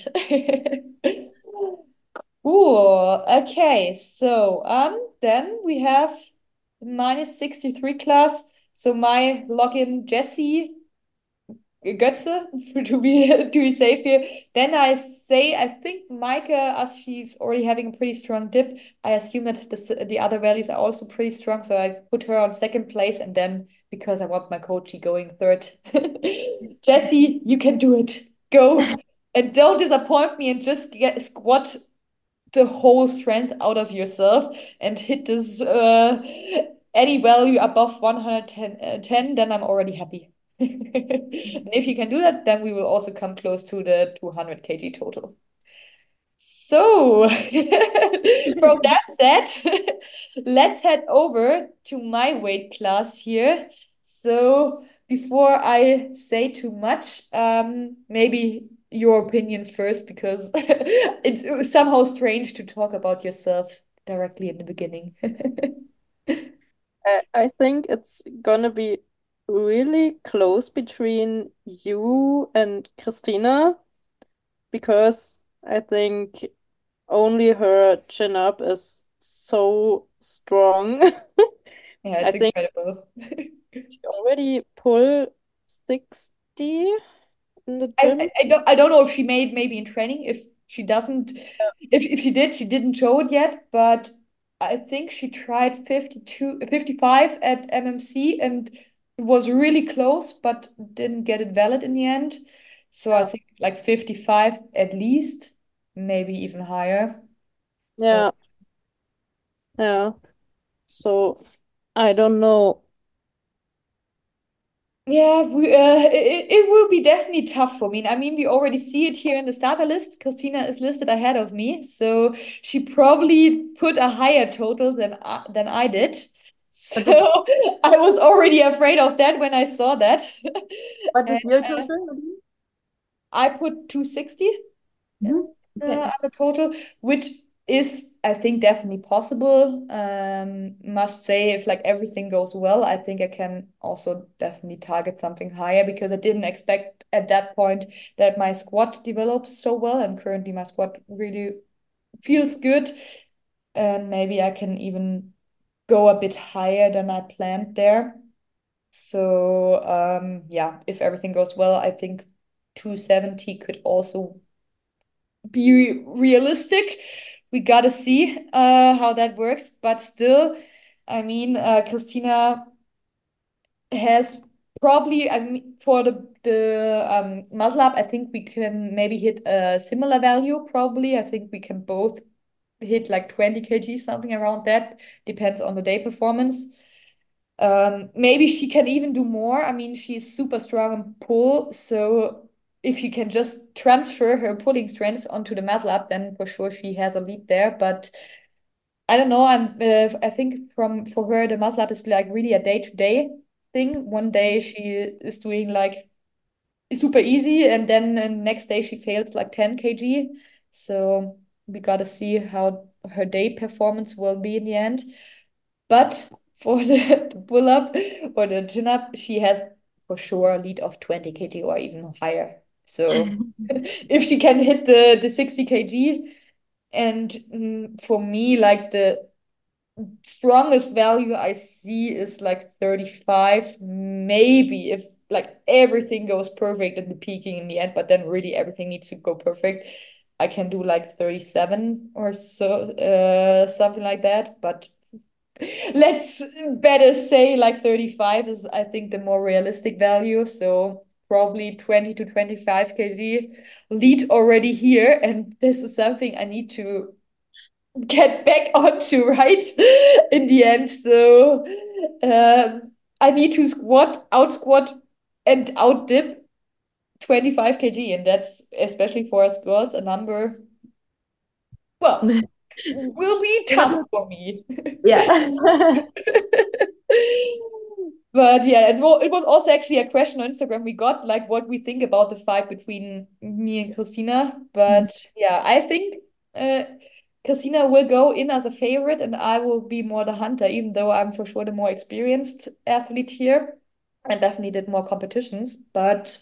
Cool. Okay, so um then we have the minus sixty-three class. So my login Jessie Götze to be to be safe here. Then I say I think Maike, as she's already having a pretty strong dip, I assume that the the other values are also pretty strong. So I put her on second place, and then because I want my coachy going third. Jessie, you can do it. Go and don't disappoint me and just get squat the whole strength out of yourself and hit this uh any value above one hundred ten, uh, ten, then I'm already happy. And if you can do that, then we will also come close to the two hundred kilogram total. So, from that said, let's head over to my weight class here. So, before I say too much, um, maybe your opinion first, because it's somehow strange to talk about yourself directly in the beginning. I, I think it's gonna be really close between you and Christina because I think only her chin up is so strong. Yeah, I it's think incredible. she already pulled sixty in the I, I gym. I don't I don't know if she made maybe in training. If she doesn't, if if she did, she didn't show it yet. But I think she tried fifty-two, fifty-five at M M C and it was really close, but didn't get it valid in the end. So I Yeah. think like fifty-five at least, maybe even higher. So Yeah, yeah. So I don't know. yeah, we, uh, it, it will be definitely tough for me. I mean, we already see it here in the starter list. Christina is listed ahead of me, so she probably put a higher total than I, than I did. what did So I was already afraid of that when I saw that. what And is your uh, total, Nadine? I put two hundred sixty Mhm. uh, Okay. as a total, which is, I think, definitely possible. Um, must say, if like everything goes well, I think I can also definitely target something higher because I didn't expect at that point that my squat develops so well, and currently my squat really feels good, and maybe I can even go a bit higher than I planned there. So um, yeah, if everything goes well, I think two seventy could also be realistic. We gotta see uh how that works, but still, I mean, uh, Christina has probably, I mean, for the the um muscle up, I think we can maybe hit a similar value. Probably, I think we can both hit like twenty kilograms, something around that. Depends on the day performance. Um, maybe she can even do more. I mean, she's super strong in pull, so if she can just transfer her pulling strengths onto the muscle up, then for sure she has a lead there. But I don't know. I'm. Uh, I think from for her the muscle up is like really a day to day thing. One day she is doing like super easy, and then the next day she fails like ten kilograms. So we gotta see how her day performance will be in the end. But for the, the pull up or the chin up, she has for sure a lead of twenty kilograms or even higher. So if she can hit the, the sixty kilograms, and mm, for me, like the strongest value I see is like thirty-five, maybe if like everything goes perfect in the peaking in the end, but then really everything needs to go perfect. I can do like thirty-seven or so, uh, something like that. But let's better say like thirty-five is, I think, the more realistic value. So probably twenty to twenty-five kg lead already here. And this is something I need to get back onto, right? In the end. So um, I need to squat, out squat, and out dip twenty-five kg. And that's, especially for us girls, a number, well, will be tough for me. Yeah. But yeah, it, wa- it was also actually a question on Instagram we got, like what we think about the fight between me and Christina. But yeah, I think uh, Christina will go in as a favorite and I will be more the hunter, even though I'm for sure the more experienced athlete here and definitely did more competitions. But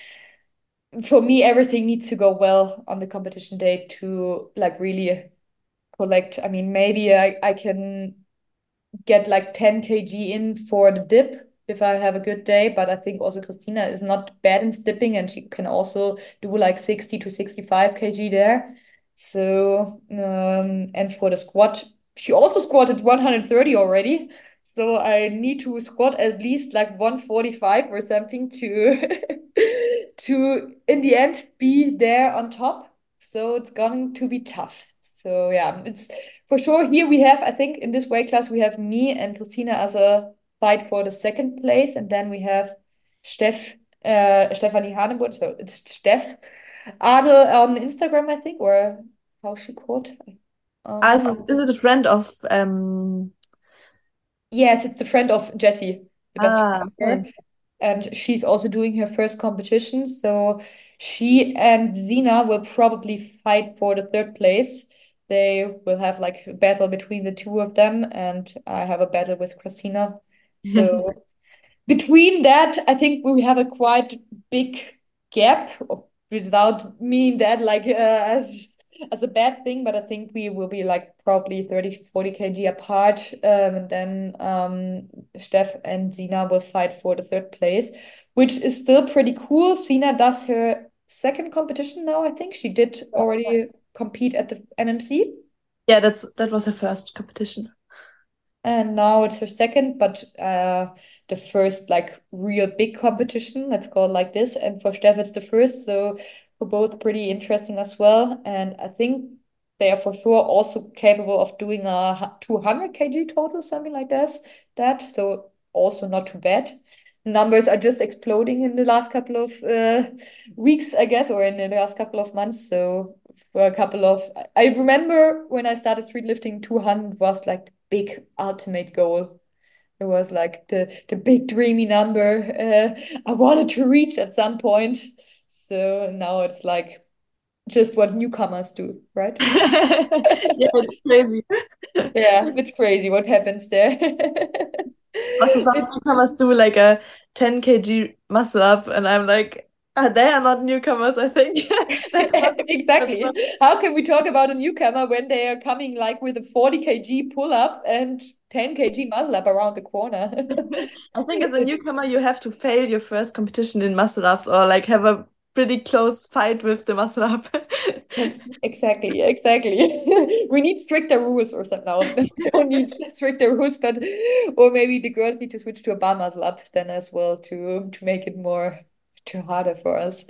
for me, everything needs to go well on the competition day to like really collect. I mean, maybe I, I can get like ten kg in for the dip if I have a good day. But I think also Christina is not bad in dipping and she can also do like sixty to sixty-five kg there. So, um, and for the squat, she also squatted one hundred thirty already. So I need to squat at least like one forty-five or something to to in the end be there on top. So it's going to be tough. So yeah, it's for sure, here we have, I think in this weight class, we have me and Christina as a fight for the second place. And then we have Steph, uh, Stephanie Hanebut. So it's Steph Adel on Instagram, I think, or how she called. Um, As is it a friend of um yes, it's the friend of Jessie, the best friend ah of her. okay. And she's also doing her first competition. So she and Zina will probably fight for the third place. They will have like a battle between the two of them, and I have a battle with Christina. So between that, I think we have a quite big gap without meaning that like uh, as as a bad thing, but I think we will be like probably thirty, forty kg apart. Um, and then um, Steph and Zina will fight for the third place, which is still pretty cool. Zina does her second competition now, I think. She did already compete at the N M C. Yeah, that's that was her first competition. And now it's her second, but uh, the first like real big competition, let's call it like this. And for Steph, it's the first. So we're both pretty interesting as well. And I think they are for sure also capable of doing a hu- two hundred kg total, something like this. That so also not too bad. Numbers are just exploding in the last couple of uh, weeks, I guess, or in the last couple of months. So for a couple of, I remember when I started street lifting, two hundred was like the big ultimate goal. It was like the the big dreamy number uh, I wanted to reach at some point. So now it's like just what newcomers do, right? Yeah, it's crazy. Yeah, it's crazy what happens there. Also, some newcomers do like a ten kilograms muscle up, and I'm like, ah, they are not newcomers, I think. That's not, that's Exactly. not. How can we talk about a newcomer when they are coming like with a forty kg pull up and ten kg muscle up around the corner? I think as a newcomer, you have to fail your first competition in muscle ups or like have a pretty close fight with the muscle up. Yes, exactly, exactly. We need stricter rules or something. No, we don't need stricter rules, but or maybe the girls need to switch to a bar muscle up then as well to to make it more too harder for us.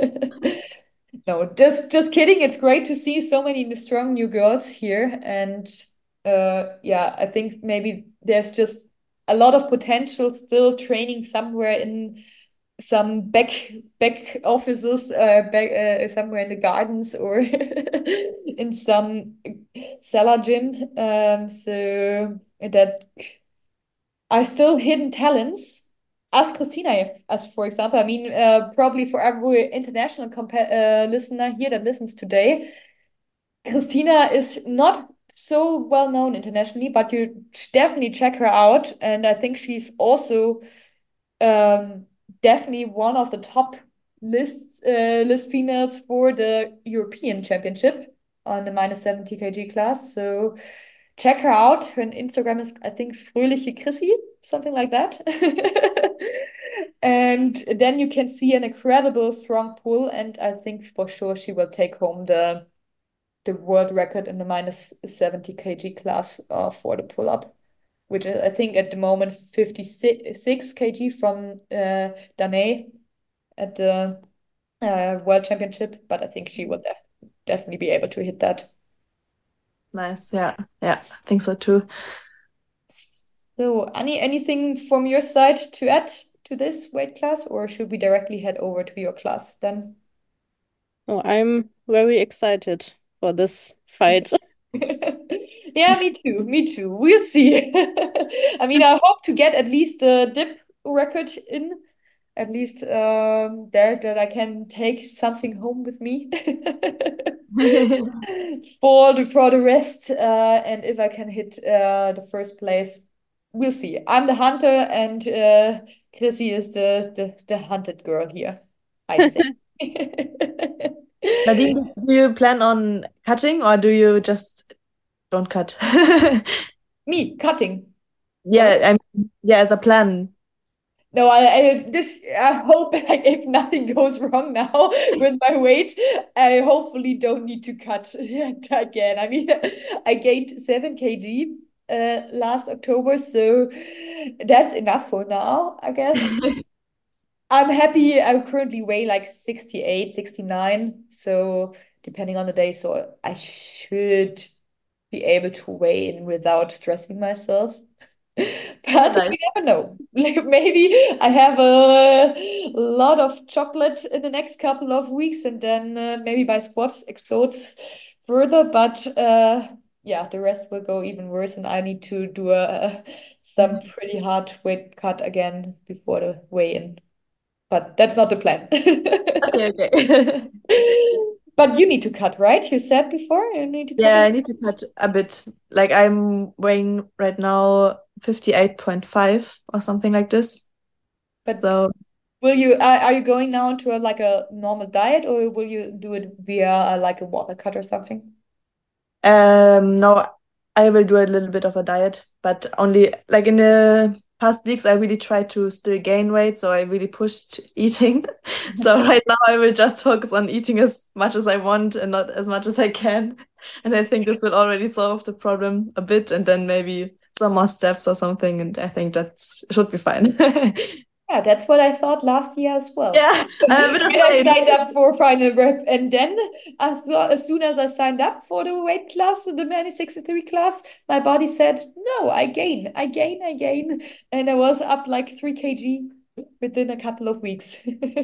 No, just just kidding. It's great to see so many strong new girls here, and uh, yeah, I think maybe there's just a lot of potential still training somewhere in some back back offices, uh, back uh, somewhere in the gardens or in some cellar gym. Um, so that are still hidden talents. Ask Christina, as for example, I mean, uh, probably for every international compa uh, listener here that listens today, Christina is not so well known internationally, but you definitely check her out. And I think she's also um, definitely one of the top lists uh, list females for the European Championship on the minus seventy kg class. So check her out. Her Instagram is, I think, Fröhliche Chrissy, something like that. And then you can see an incredible strong pull, and I think for sure she will take home the the world record in the minus seventy kg class uh, for the pull up. which is, I think, at the moment fifty-six kilograms from uh, Danae at the uh, World Championship. But I think she will def definitely be able to hit that. Nice. Yeah. Yeah. I think so too. So, any anything from your side to add to this weight class, or should we directly head over to your class then? Oh, I'm very excited for this fight. Yeah, me too. Me too. We'll see. I mean, I hope to get at least the dip record in, at least um, there that I can take something home with me for the for the rest. Uh, and if I can hit uh, the first place, we'll see. I'm the hunter, and uh, Chrissy is the, the the hunted girl here, I'd say. Nadine, do you plan on cutting or do you just don't cut? Me cutting. Yeah, I mean, yeah, as a plan. No, I, I this I hope like if nothing goes wrong now with my weight, I hopefully don't need to cut again. I mean, I gained seven kilograms uh last October, so that's enough for now, I guess. I'm happy. I currently weigh like sixty-eight, sixty-nine, so depending on the day, so I should be able to weigh in without stressing myself. But Nice. we never know. Like maybe I have a lot of chocolate in the next couple of weeks, and then uh, maybe my squats explodes further. But uh, yeah, the rest will go even worse, and I need to do a some pretty hard weight cut again before the weigh-in. But that's not the plan. Okay, okay. But you need to cut, right? You said before you need to cut. Yeah, I need to cut a bit. Like I'm weighing right now fifty-eight point five or something like this. But So will you are, are you going now to a, like a normal diet, or will you do it via uh, like a water cut or something? um no, I will do a little bit of a diet, but only like in the past weeks I really tried to still gain weight, so I really pushed eating. So right now I will just focus on eating as much as I want and not as much as I can. And I think this will already solve the problem a bit, and then maybe some more steps or something, and I think that should be fine. Yeah, that's what I thought last year as well. Yeah, I'm a bit When I afraid. signed up for final rep, and then as, as soon as I signed up for the weight class, the Mani sixty-three class, my body said, no, I gain, I gain, I gain. And I was up like three kilograms within a couple of weeks.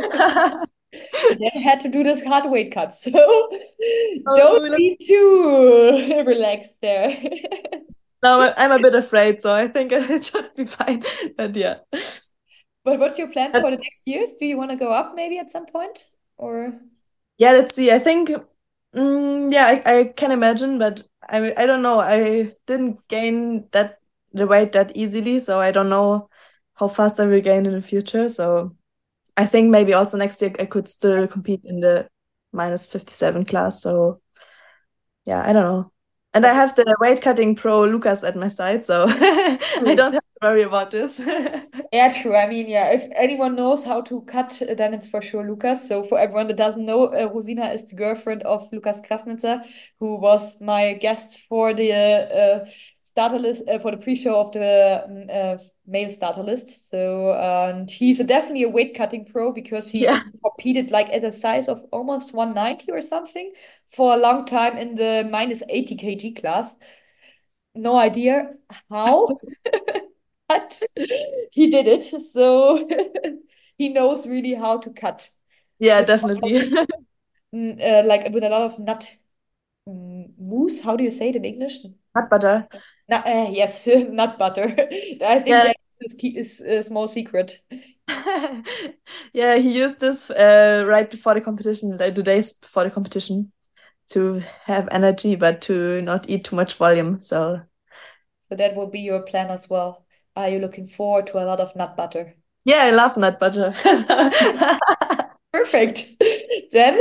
And then I had to do this hard weight cut. So don't Oh, be too relaxed there. no, I'm a bit afraid, so I think it should be fine. But yeah. But what's your plan But for the next years? Do you want to go up maybe at some point? Or yeah, let's see. I think, mm, yeah, I, I can imagine, but I I don't know. I didn't gain that the weight that easily, so I don't know how fast I will gain in the future. So I think maybe also next year I could still compete in the minus fifty-seven class. So yeah, I don't know. And I have the weight cutting pro Lucas at my side, so I don't have to worry about this. yeah, true. I mean, yeah, if anyone knows how to cut, uh, then it's for sure Lucas. So for everyone that doesn't know, uh, Rosina is the girlfriend of Lukas Krasnitzer, who was my guest for the uh, starter list, uh, for the pre-show of the um, uh, male starter list. So uh, and he's a, definitely a weight cutting pro because he Yeah. competed like at a size of almost one ninety or something for a long time in the minus eighty kilograms class. No idea how. But he did it. So he knows really how to cut Yeah, with a lot definitely. of, mm, uh, like with a lot of nut mm, mousse. How do you say it in English? Nut butter. Nut, uh, yes, nut butter. I think Yeah. that is key is a small secret. Yeah, he used this uh, right before the competition, like the days before the competition, to have energy, but to not eat too much volume. So So that will be your plan as well. Are you looking forward to a lot of nut butter? yeah, I love nut butter. Perfect. Then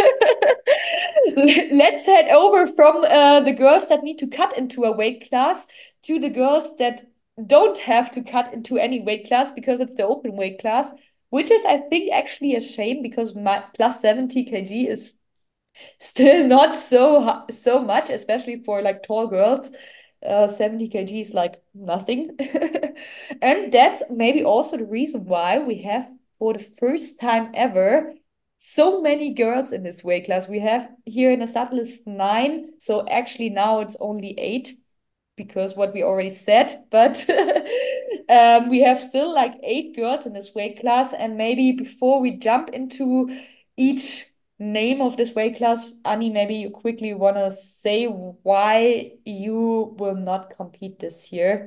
let's head over from uh, the girls that need to cut into a weight class to the girls that don't have to cut into any weight class because it's the open weight class, which is, I think, actually a shame because my plus seventy kilograms is still not so so much, especially for like tall girls. Uh, seventy kilograms is like nothing. And that's maybe also the reason why we have, for the first time ever, so many girls in this weight class. We have here in the start list nine, so actually now it's only eight because what we already said, but um, we have still like eight girls in this weight class. And maybe before we jump into each name of this weight class, Annie, maybe you quickly want to say why you will not compete this year.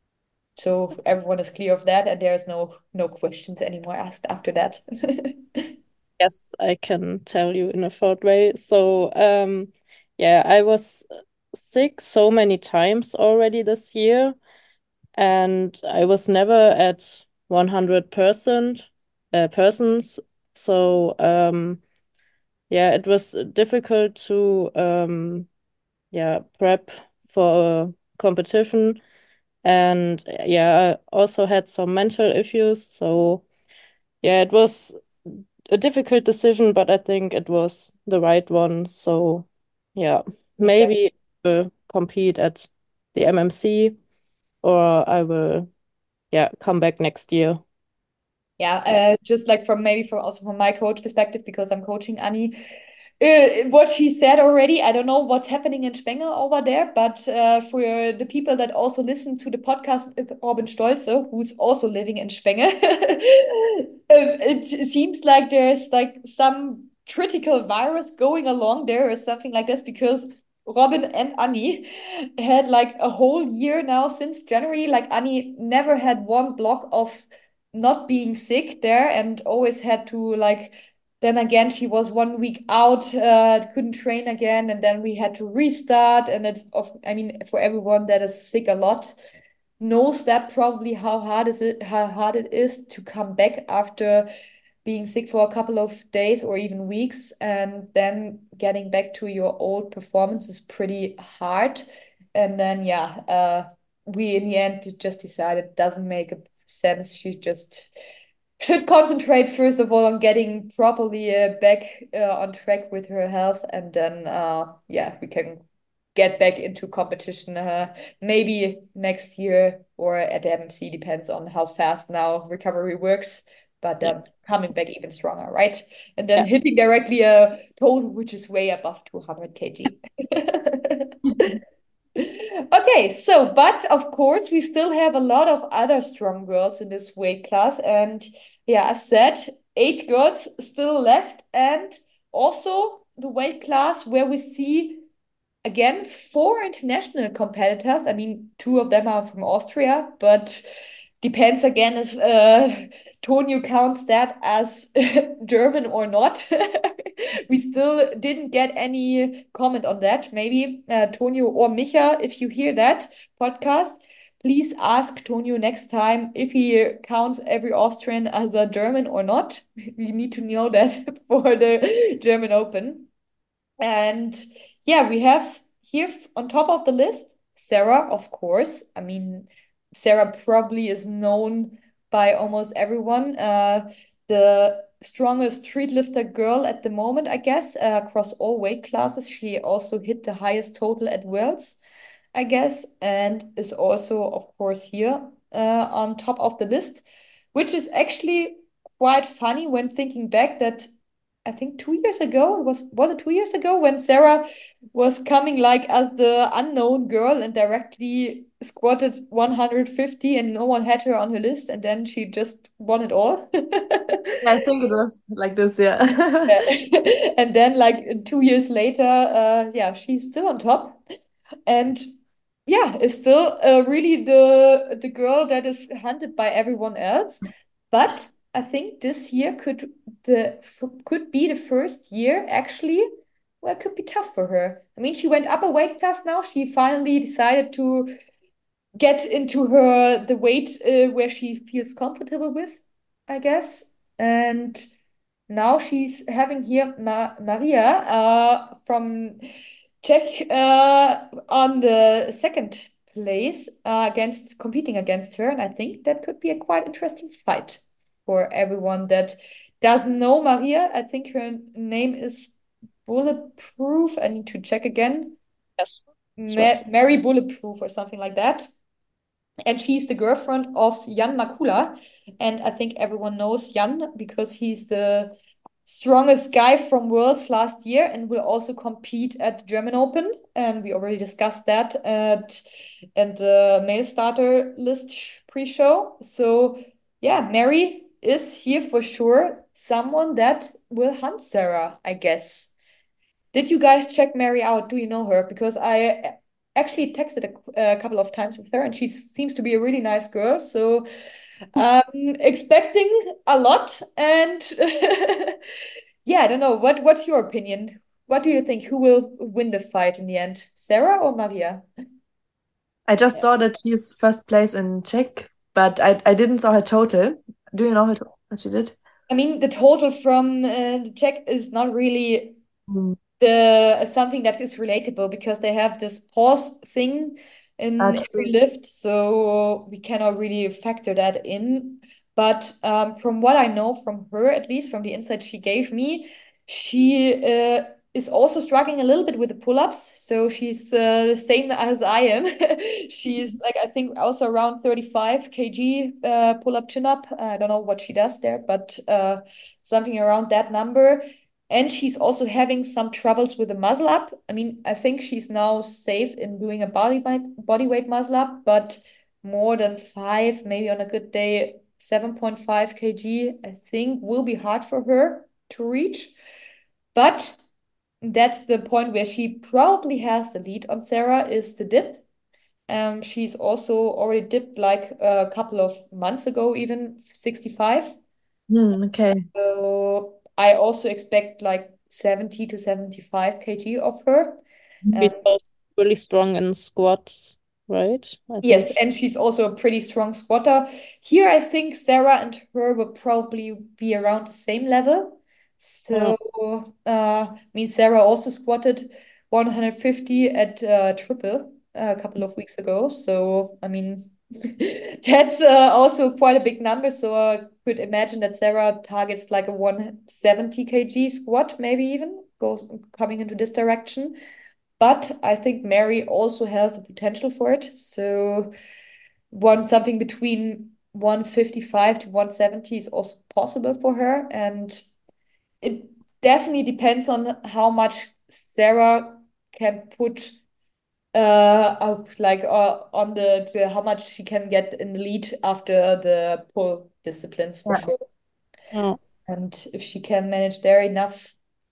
So everyone is clear of that, and there's no no questions anymore asked after that. Yes, I can tell you in a short way. So, um, yeah, I was sick so many times already this year, and I was never at one hundred percent uh, persons. So, um, yeah, it was difficult to um, yeah, prep for a competition. And yeah, I also had some mental issues. So, yeah, it was a difficult decision, but I think it was the right one. So, yeah, Exactly. maybe I will compete at the M M C, or I will, yeah, come back next year. Yeah, Yeah. uh, just like from maybe from also from my coach perspective, because I'm coaching Annie, uh, what she said already, I don't know what's happening in Spenge over there, but uh, for the people that also listen to the podcast with Robin Stolze, who's also living in Spenge, um, it seems like there's like some critical virus going along there or something like this, because Robin and Annie had like a whole year now since January. Like Annie never had one block of not being sick there, and always had to like, then again she was one week out, uh couldn't train again, and then we had to restart. And it's of I mean, for everyone that is sick a lot knows that probably how hard is it how hard it is to come back after being sick for a couple of days or even weeks, and then getting back to your old performance is pretty hard. And then yeah, uh we in the end just decided it doesn't make a sense. She just should concentrate first of all on getting properly uh, back uh, on track with her health, and then uh yeah, we can get back into competition, uh, maybe next year or at the M M C, depends on how fast now recovery works. But Yeah. then coming back even stronger, right? And then Yeah. hitting directly a total which is way above two hundred kilograms. Okay, so but of course we still have a lot of other strong girls in this weight class, and yeah, as said, eight girls still left, and also the weight class where we see again four international competitors. I mean, two of them are from Austria, but depends again if uh, Tonio counts that as German or not. We still didn't get any comment on that. Maybe uh, Tonio or Micha, if you hear that podcast, please ask Tonio next time if he counts every Austrian as a German or not. We need to know that for the German Open. And yeah, we have here on top of the list Sarah, of course. I mean, Sarah probably is known by almost everyone. Uh, the strongest street lifter girl at the moment, I guess, uh, across all weight classes. She also hit the highest total at Worlds, I guess, and is also, of course, here uh, on top of the list, which is actually quite funny when thinking back that I think two years ago, was was it two years ago when Sarah was coming like as the unknown girl and directly squatted one hundred fifty and no one had her on her list, and then she just won it all. Yeah, I think it was like this, yeah. Yeah. And then like two years later, uh yeah, she's still on top. And yeah, is still uh, really the the girl that is hunted by everyone else. But I think this year could the could be the first year actually where it could be tough for her. I mean, she went up a weight class now. She finally decided to get into her the weight uh, where she feels comfortable with, I guess. And now she's having here Ma Maria uh, from Czech uh, on the second place uh, against competing against her, and I think that could be a quite interesting fight for everyone that doesn't know Maria. I think her name is Bulletproof. I need to check again. Yes. Ma Mary Bulletproof or something like that. And she's the girlfriend of Jan Makula. And I think everyone knows Jan because he's the strongest guy from Worlds last year and will also compete at the German Open. And we already discussed that at, at the male starter list pre-show. So yeah, Mary is here for sure. Someone that will hunt Sarah, I guess. Did you guys check Mary out? Do you know her? Because I actually texted a, a couple of times with her, and she seems to be a really nice girl. So um expecting a lot. And yeah, I don't know. What what's your opinion? What do you think? Who will win the fight in the end? Sarah or Nadia? I just saw that she's first place in Czech, but I I didn't saw her total. Do you know her to- what she did? I mean, the total from uh, the Czech is not really Mm. the something that is relatable because they have this pause thing Ah, in every true. lift, so we cannot really factor that in. But um, from what I know from her, at least from the insight she gave me, she uh, is also struggling a little bit with the pull-ups. So she's uh, the same as I am. She's like, I think also around thirty-five kilograms uh, pull-up chin-up. I don't know what she does there, but uh, something around that number. And she's also having some troubles with the muscle up. I mean, I think she's now safe in doing a body weight, body weight muscle up, but more than five, maybe on a good day, seven point five kilograms, I think will be hard for her to reach. But that's the point where she probably has the lead on Sarah is the dip. Um, she's also already dipped like a couple of months ago, even sixty-five. Hmm, okay. So I also expect like seventy to seventy-five kilograms of her. She's And also really strong in squats, right? I yes, think. and she's also a pretty strong squatter. Here, I think Sarah and her will probably be around the same level. Yeah. So, uh, I mean, Sarah also squatted one hundred fifty at uh, triple uh, a couple of weeks ago. So, I mean, that's uh, also quite a big number. So, I could imagine that Sarah targets like a one hundred seventy kilograms squat, maybe even goes coming into this direction. But I think Mary also has the potential for it. So one something between one fifty-five to one seventy is also possible for her. And it definitely depends on how much Sarah can put uh up, like uh, on the, the how much she can get in the lead after the pull disciplines for Yeah. sure. Yeah. And if she can manage there enough,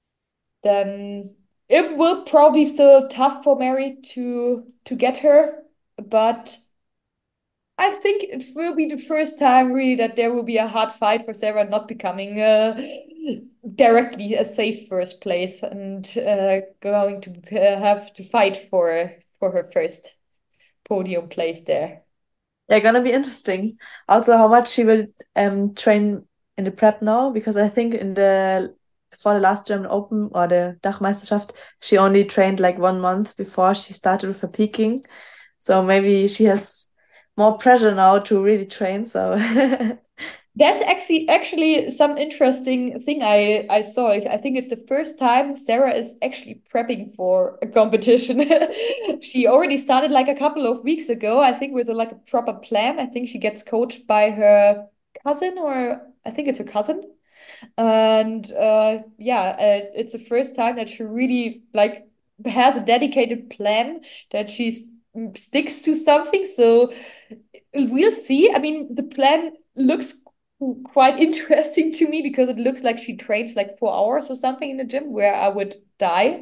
then it will probably still tough for Mary to to get her, but I think it will be the first time really that there will be a hard fight for Sarah not becoming uh, directly a safe first place and uh, going to uh, have to fight for for her first podium place there. Yeah, gonna be interesting. Also, how much she will um train in the prep now, because I think in the for the last German Open or the Dachmeisterschaft, she only trained like one month before she started with her peaking. So maybe she has more pressure now to really train. So That's actually actually some interesting thing I I saw. I think it's the first time Sarah is actually prepping for a competition. She already started like a couple of weeks ago, I think with a, like a proper plan. I think she gets coached by her cousin, or I think it's her cousin. And uh yeah, uh, it's the first time that she really like has a dedicated plan that she sticks to something. So we'll see. I mean, the plan looks quite interesting to me because it looks like she trains like four hours or something in the gym where I would die.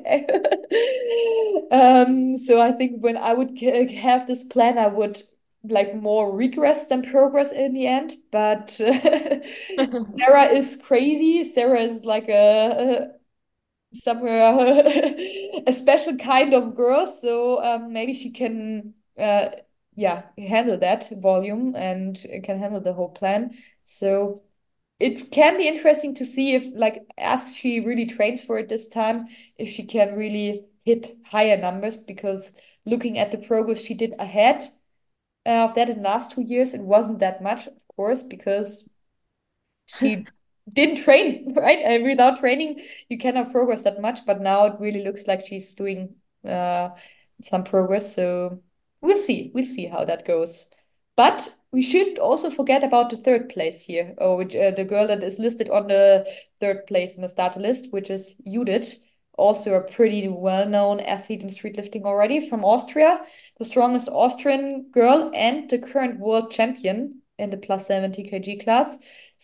um, so I think when I would have this plan, I would like more regress than progress in the end. But uh, Sarah is crazy. Sarah is like a, a somewhere a special kind of girl. So um, maybe she can uh, yeah handle that volume and can handle the whole plan. So it can be interesting to see if like as she really trains for it this time, if she can really hit higher numbers, because looking at the progress she did ahead uh, of that in the last two years, it wasn't that much, of course, because she didn't train, right? And without training, you cannot progress that much. But now it really looks like she's doing uh, some progress. So we'll see. We'll see how that goes. But we shouldn't also forget about the third place here, or which, uh, the girl that is listed on the third place in the starter list, which is Judith, also a pretty well-known athlete in street lifting already from Austria, the strongest Austrian girl and the current world champion in the plus seventy kilogram class.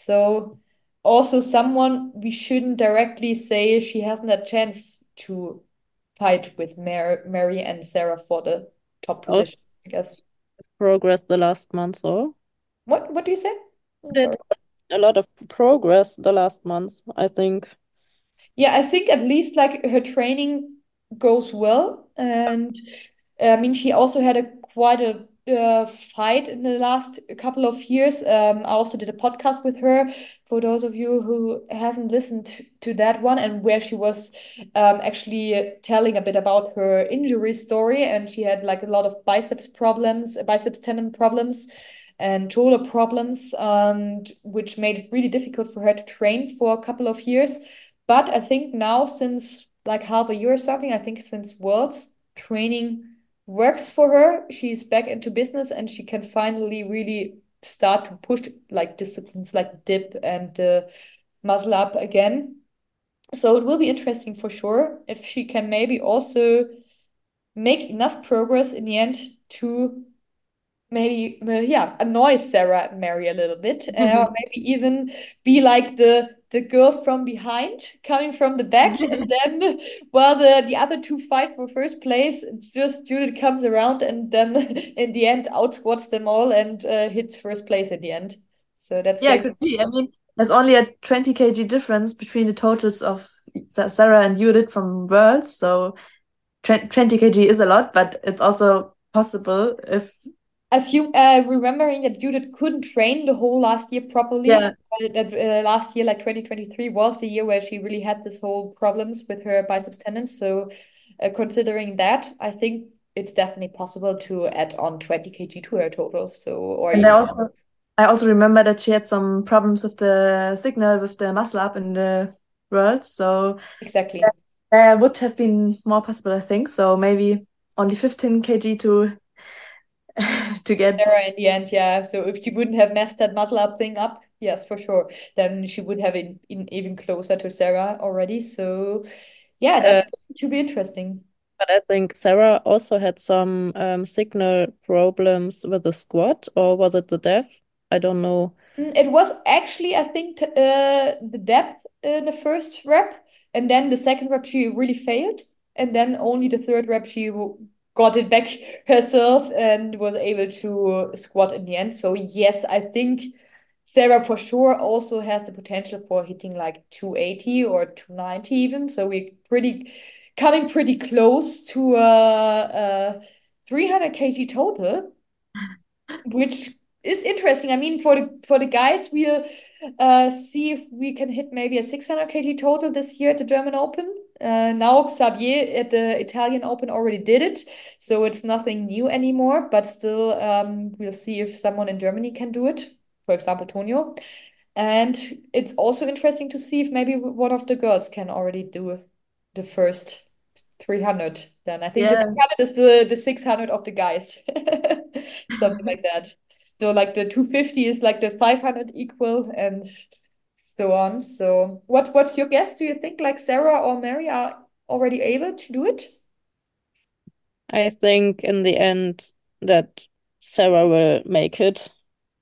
So also someone we shouldn't directly say she hasn't a chance to fight with Mar Mary and Sarah for the top Also positions, I guess. progress the last month, so What what do you say? I'm did sorry. a lot of progress the last month, I think. Yeah, I think at least like her training goes well, and uh, I mean she also had a quite a uh, fight in the last couple of years. Um, I also did a podcast with her for those of you who hasn't listened to, to that one, and where she was um, actually telling a bit about her injury story, and she had like a lot of biceps problems, biceps tendon problems. And shoulder problems, and which made it really difficult for her to train for a couple of years. But I think now, since like half a year or something, I think since Worlds, training works for her. She's back into business and she can finally really start to push like disciplines like dip and uh, muscle up again. So it will be interesting for sure if she can maybe also make enough progress in the end to maybe uh, yeah annoy Sarah and Mary a little bit, uh, or maybe even be like the the girl from behind coming from the back, and then while the the other two fight for first place, just Judith comes around and then in the end out squats them all and uh, hits first place in the end. So that's Yeah, it that's could be. I mean, there's only a twenty kilogram difference between the totals of Sa- Sarah and Judith from Worlds, so twenty kilogram is a lot, but it's also possible if assume uh, remembering that Judith couldn't train the whole last year properly. yeah. uh, That uh, last year, like twenty twenty-three, was the year where she really had this whole problems with her biceps tendons. So, uh, considering that, I think it's definitely possible to add on twenty kilogram to her total. So, or And I even also I also remember that she had some problems with the signal with the muscle up in the Worlds, so exactly. there would have been more possible, I think. So maybe only fifteen kilogram to to get. Sarah in the end, yeah. So if she wouldn't have messed that muscle up thing up, yes, for sure, then she would have been in, even closer to Sarah already. So, yeah, Uh, that's going to be interesting. but I think Sarah also had some um, signal problems with the squat, or was it the depth? I don't know. Mm, It was actually, I think, t- uh, the depth in the first rep, and then the second rep she really failed, and then only the third rep she w- got it back herself and was able to squat in the end. So yes, I think Sarah for sure also has the potential for hitting like two eighty or two ninety even. So we're pretty coming pretty close to uh, uh three hundred kilogram total, which is interesting. I mean, for the for the guys, we'll uh, see if we can hit maybe a six hundred kilogram total this year at the German Open. Uh, now Xavier at the Italian Open already did it, so it's nothing new anymore. But still, um, we'll see if someone in Germany can do it. For example, Tonio. And it's also interesting to see if maybe one of the girls can already do the first three hundred. Then I think the Yeah. three hundred is the, the six hundred of the guys, something like that. So, like the two fifty is like the five hundred equal, and so on. So, what what's your guess? Do you think like Sarah or Mary are already able to do it? I think in the end that Sarah will make it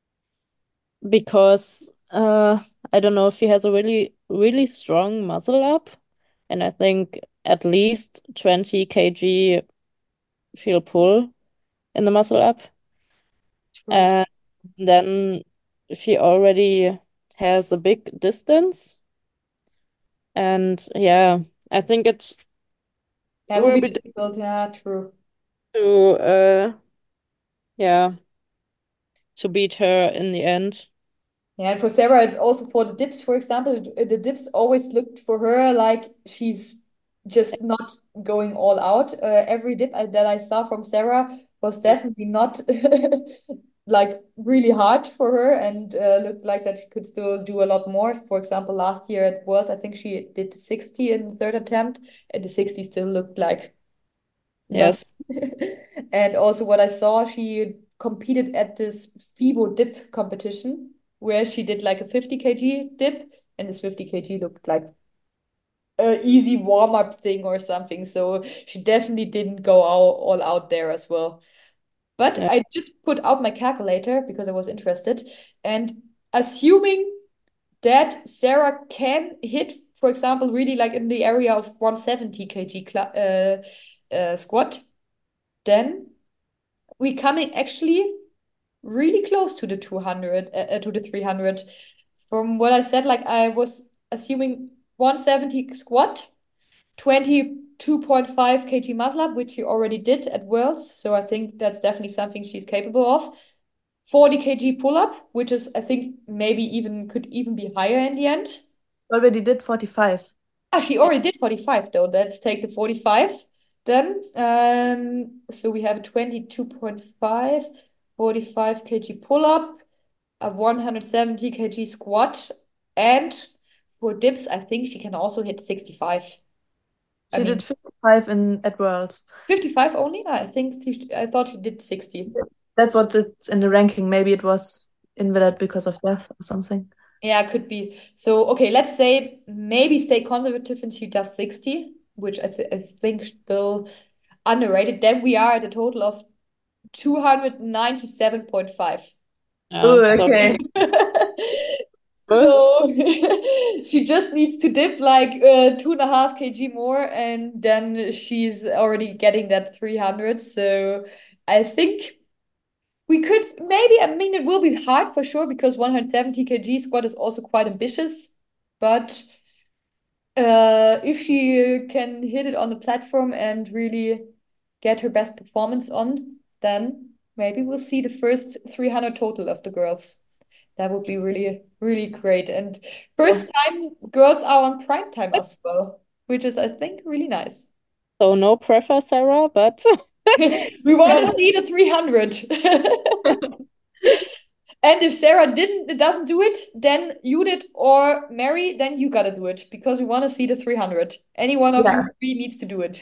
because uh, I don't know if she has a really, really strong muscle up, and I think at least twenty kilogram she'll pull in the muscle up. True. And then she already has a big distance. And yeah, I think it That will will be be difficult. Yeah, true. difficult to uh yeah, to beat her in the end. Yeah, and for Sarah, it's also for the dips, for example, the dips always looked for her like she's just not going all out. Uh, every dip I, that I saw from Sarah was definitely not like really hard for her, and uh, looked like that she could still do a lot more. For example, last year at World, I think she did sixty in the third attempt, and the sixty still looked like But Yes. and also what I saw, she competed at this FIBO dip competition where she did like a fifty kilograms dip, and this fifty kilograms looked like a easy warm-up thing or something. So she definitely didn't go all, all out there as well. But Yeah. I just put out my calculator because I was interested. And assuming that Sarah can hit, for example, really like in the area of one hundred seventy kilograms uh, uh, squat, then we coming actually really close to the two hundred, uh, uh, to the three hundred. From what I said, like I was assuming one hundred seventy squat, twenty-two point five kilograms muscle up, which she already did at Worlds. So I think that's definitely something she's capable of. forty kilograms pull up, which is, I think, maybe even could even be higher in the end. Already did forty-five. Ah, she already did forty-five though. Let's take the forty-five then. Um, so we have a twenty-two point five, forty-five kilograms pull up, a one hundred seventy kilograms squat, and for dips, I think she can also hit sixty-five. I She did mean, fifty-five in at Worlds. fifty-five only? I think she, I thought she did sixty. That's what it's in the ranking. Maybe it was invalid because of death or something. Yeah, could be. So, okay, let's say maybe stay conservative and she does sixty, which I, th I think still underrated. Then we are at a total of two hundred ninety-seven point five. Yeah. Oh, So okay. good. So she just needs to dip like uh, two and a half kilograms more, and then she's already getting that three hundred. So I think we could maybe, I mean, it will be hard for sure because one hundred seventy kilograms squat is also quite ambitious. But uh, if she can hit it on the platform and really get her best performance on, then maybe we'll see the first three hundred total of the girls. That would be really, really great. And first time girls are on prime time as well, which is, I think, really nice. So no pressure, Sarah, but We want to see the three hundred. And if Sarah didn't doesn't do it, then Judith or Mary, then you gotta do it because we want to see the three hundred. Any one of Yeah. you three needs to do it.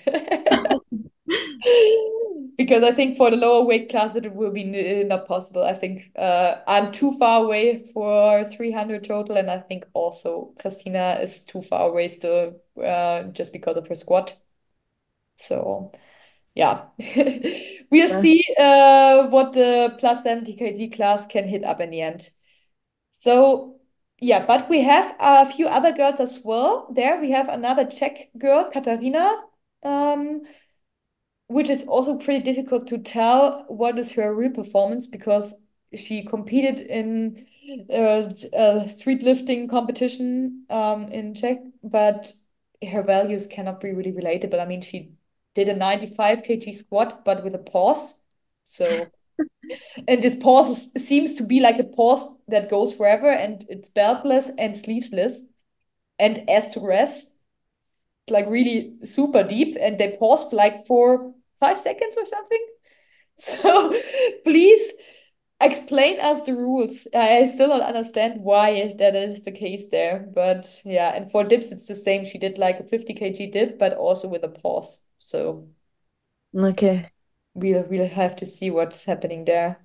Because I think for the lower weight class it will be n- not possible. I think uh, I'm too far away for three hundred total, and I think also Christina is too far away still uh, just because of her squat. So yeah, we'll Yeah. see uh, what the plus seventy kilograms class can hit up in the end. So yeah, but we have a few other girls as well. There we have another Czech girl, Katarina, um, which is also pretty difficult to tell what is her real performance because she competed in uh, a street lifting competition um, in Czech, but her values cannot be really relatable. I mean, she did a ninety-five kilograms squat, but with a pause. So, and this pause is, seems to be like a pause that goes forever, and it's beltless and sleeveless and S to rest, like really super deep, and they pause for like for five seconds or something. So please explain us the rules. I still don't understand why that is the case there. But yeah, and for dips, it's the same. She did like a fifty kilograms dip, but also with a pause. So Okay. we'll we'll have to see what's happening there.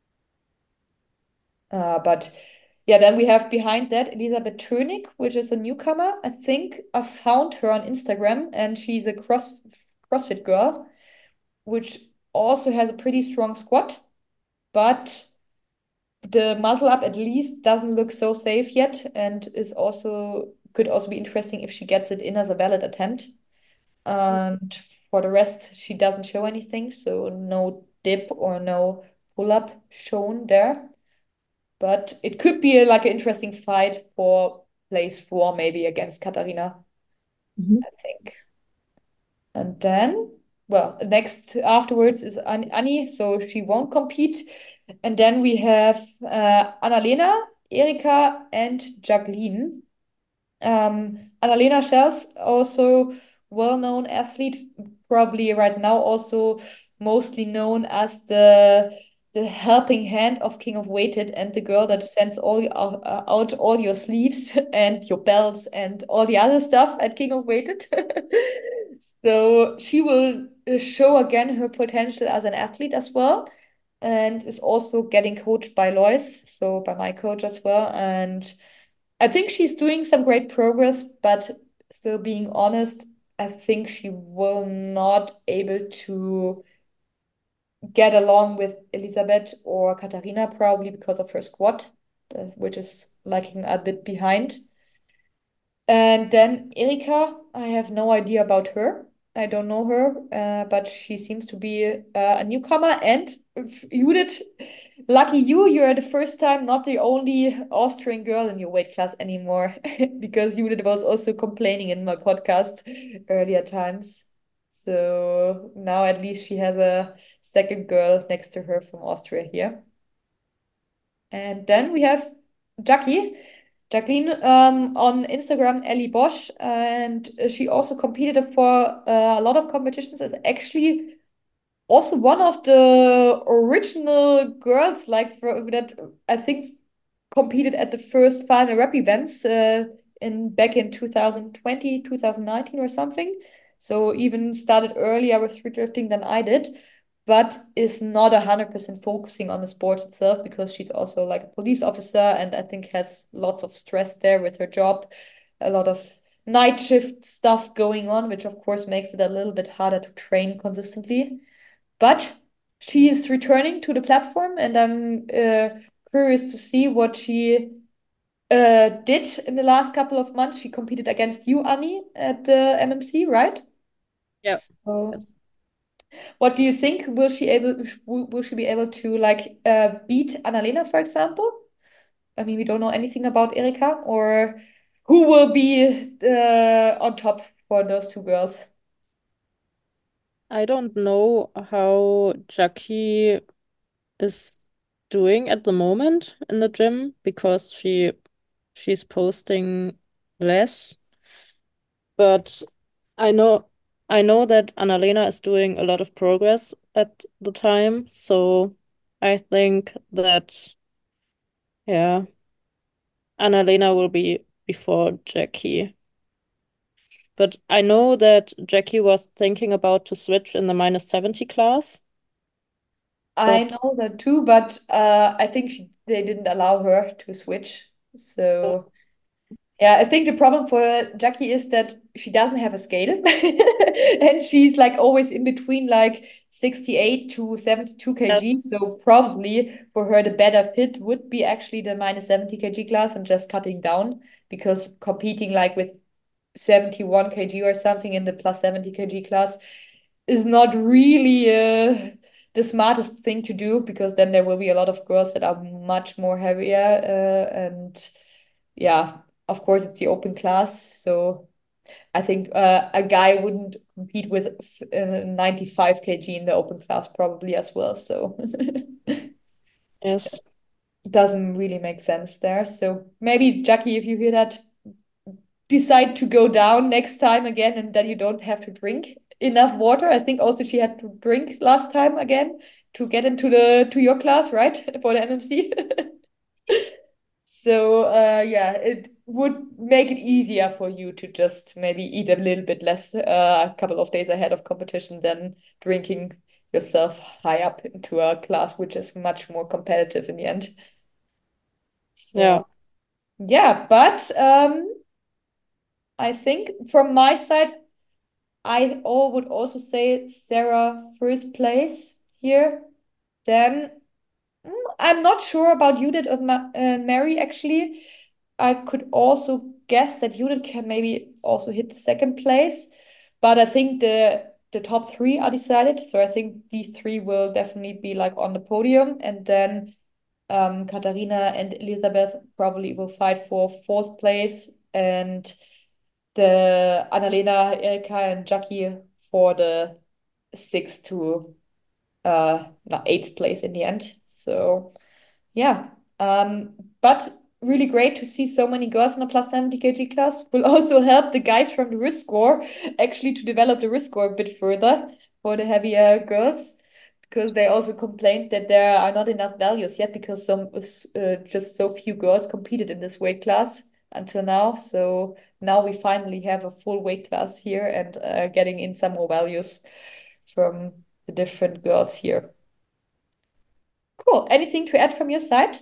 Uh, but yeah, then we have behind that Elisabeth Tönig, which is a newcomer. I think I found her on Instagram, and she's a cross CrossFit girl, which also has a pretty strong squat, but the muscle up at least doesn't look so safe yet, and is also could also be interesting if she gets it in as a valid attempt. And for the rest, she doesn't show anything, so no dip or no pull up shown there. But it could be a, like an interesting fight for place four, maybe against Katarina, Mhm. I think. And then, well, next afterwards is An Annie, so she won't compete. And then we have uh, Annalena, Erika, and Jacqueline. Um, Annalena Schelz, also well-known athlete, probably right now also mostly known as the the helping hand of King of Weighted and the girl that sends all your, uh, out all your sleeves and your belts and all the other stuff at King of Weighted. So she will uh, show again her potential as an athlete as well, and is also getting coached by Lois, so by my coach as well. And I think she's doing some great progress, but still being honest, I think she will not able to get along with Elisabeth or Katharina probably because of her squat, uh, which is lagging a bit behind. And then Erika, I have no idea about her. I don't know her, uh, but she seems to be uh, a newcomer. And Judith, lucky you, you're the first time not the only Austrian girl in your weight class anymore, because Judith was also complaining in my podcast earlier times. So now at least she has a second girl next to her from Austria here. And then we have Jackie. Jacqueline um, on Instagram, Ellie Bosch, and she also competed for uh, a lot of competitions. Is actually also one of the original girls, like for that I think competed at the first final rep events uh, in back in two thousand twenty, two thousand nineteen or something. So even started earlier with street drifting than I did, but is not a hundred percent focusing on the sport itself because she's also like a police officer and I think has lots of stress there with her job, a lot of night shift stuff going on, which of course makes it a little bit harder to train consistently. But she is returning to the platform, and I'm uh, curious to see what she uh, did in the last couple of months. She competed against you, Annie, at the M M C, right? Yeah. So what do you think? Will she able will, will she be able to like uh, beat Annalena, for example? I mean, we don't know anything about Erika, or who will be uh, on top for those two girls? I don't know how Jackie is doing at the moment in the gym because she she's posting less. But I know I know that Annalena is doing a lot of progress at the time, so I think that yeah, Annalena will be before Jackie. But I know that Jackie was thinking about to switch in the minus seventy class, I but know that too, but uh, I think she, they didn't allow her to switch. uh, So yeah, I think the problem for Jackie is that she doesn't have a scale, and she's like always in between like sixty-eight to seventy-two yeah, kg. So probably for her the better fit would be actually the minus seventy kg class and just cutting down because competing like with seventy-one kg or something in the plus seventy kg class is not really uh, the smartest thing to do because then there will be a lot of girls that are much more heavier uh, and yeah, of course it's the open class, so I think uh, a guy wouldn't compete with uh, ninety-five kg in the open class probably as well, so yes, doesn't really make sense there. So maybe Jackie, if you hear that, decide to go down next time again and then you don't have to drink enough water. I think also she had to drink last time again to get into the to your class, right? For the M M C. So uh yeah, it would make it easier for you to just maybe eat a little bit less uh, a couple of days ahead of competition than drinking yourself high up into a class which is much more competitive in the end. yeah, So yeah, but um I think from my side I all would also say Sarah first place here. Then mm, I'm not sure about Judith and Ma uh, Mary actually. I could also guess that Judith can maybe also hit second place, but I think the the top three are decided. So I think these three will definitely be like on the podium, and then um, Katharina and Elizabeth probably will fight for fourth place, and the Annalena, Erika, and Jackie for the sixth to uh no, eighth place in the end. So yeah. Um, but really great to see so many girls in the plus seventy kg class. Will also help the guys from the risk score actually to develop the risk score a bit further for the heavier girls. Because they also complained that there are not enough values yet because some uh, just so few girls competed in this weight class until now. So now we finally have a full weight class here and uh, getting in some more values from the different girls here. Cool. Anything to add from your side?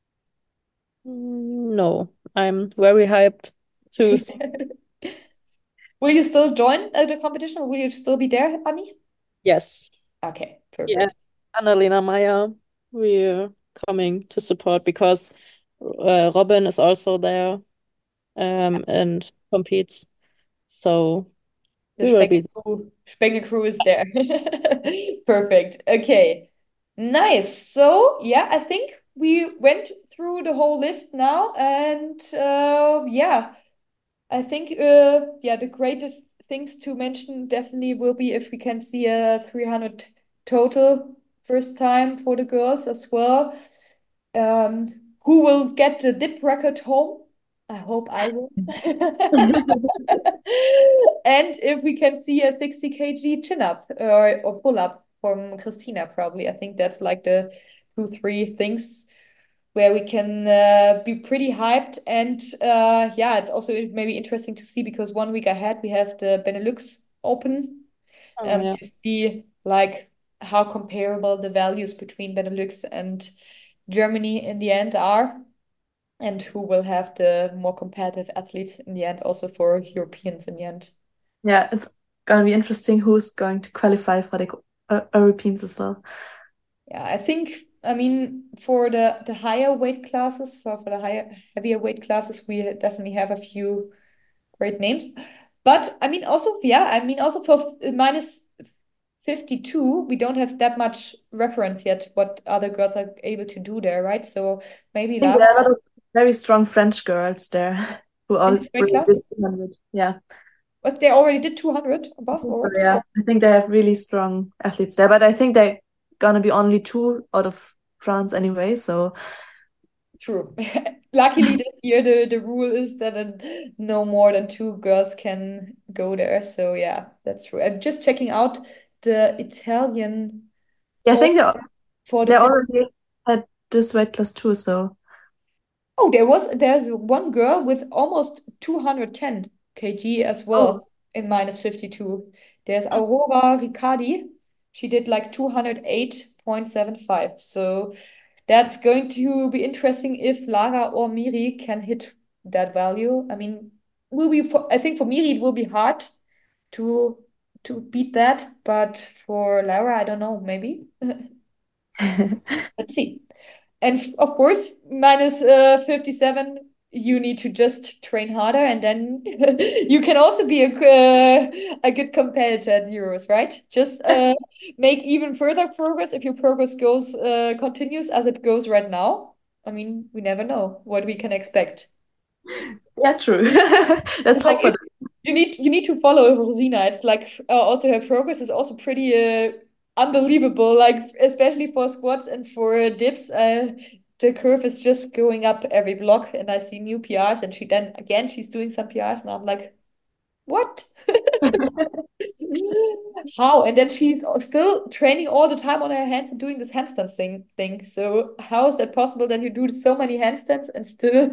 No, I'm very hyped to see. Will you still join uh, the competition or will you still be there, Anni? Yes. Okay, Yeah, perfect. Annalena Meyer, we're coming to support because uh, Robin is also there um, and competes. So The we will Spenge be. crew, Spenge crew is there. Perfect. Okay. Nice. So, yeah, I think we went through the whole list now. And uh, yeah, I think uh, yeah, the greatest things to mention definitely will be if we can see a three hundred total first time for the girls as well. Um, who will get the dip record home? I hope I will. And if we can see a sixty kilogram chin up or, or pull up from Christina, probably. I think that's like the two, three things where we can uh, be pretty hyped. And uh, yeah, it's also maybe interesting to see because one week ahead we have the Benelux Open Oh, um, yeah. to see like how comparable the values between Benelux and Germany in the end are, and who will have the more competitive athletes in the end, also for Europeans in the end. Yeah, it's gonna be interesting who's going to qualify for the uh, Europeans as well. Yeah, I think, I mean, for the the higher weight classes, so for the higher heavier weight classes, we definitely have a few great names. But I mean, also, yeah, I mean, also for f- minus fifty-two, we don't have that much reference yet what other girls are able to do there, right? So maybe I think Lara there are a lot of very strong French girls there who in all this weight really did class, two hundred. Yeah. but they already did two hundred I above, think so, or yeah. I think they have really strong athletes there, but I think they're gonna be only two out of France anyway, so true. Luckily, this year the, the rule is that uh, no more than two girls can go there. So yeah, that's true. I'm just checking out the Italian yeah, I think Open they for the they fifty. already had this weight class too, so Oh, there was there's one girl with almost two hundred ten kilograms as oh. well in minus fifty-two. There's Aurora Riccardi. She did like two hundred eight point seven five. So that's going to be interesting if Lara or Miri can hit that value. I mean, will be for, I think for Miri it will be hard to to beat that, but for Lara, I don't know, maybe. Let's see. And f- of course, minus uh, fifty-seven, you need to just train harder, and then you can also be a, uh, a good competitor at Euros, right? Just uh, make even further progress if your progress goes uh, continues as it goes right now. I mean, we never know what we can expect. Yeah, true. Let's It's like hope for it, you need you need to follow Rosina. It's like uh, also her progress is also pretty uh, unbelievable. Like especially for squats and for uh, dips, uh, the curve is just going up every block. And I see new P Rs, and she then again she's doing some P Rs, and I'm like, what? that. How? And then she's still training all the time on her hands and doing this handstand thing thing. So how is that possible that you do so many handstands and still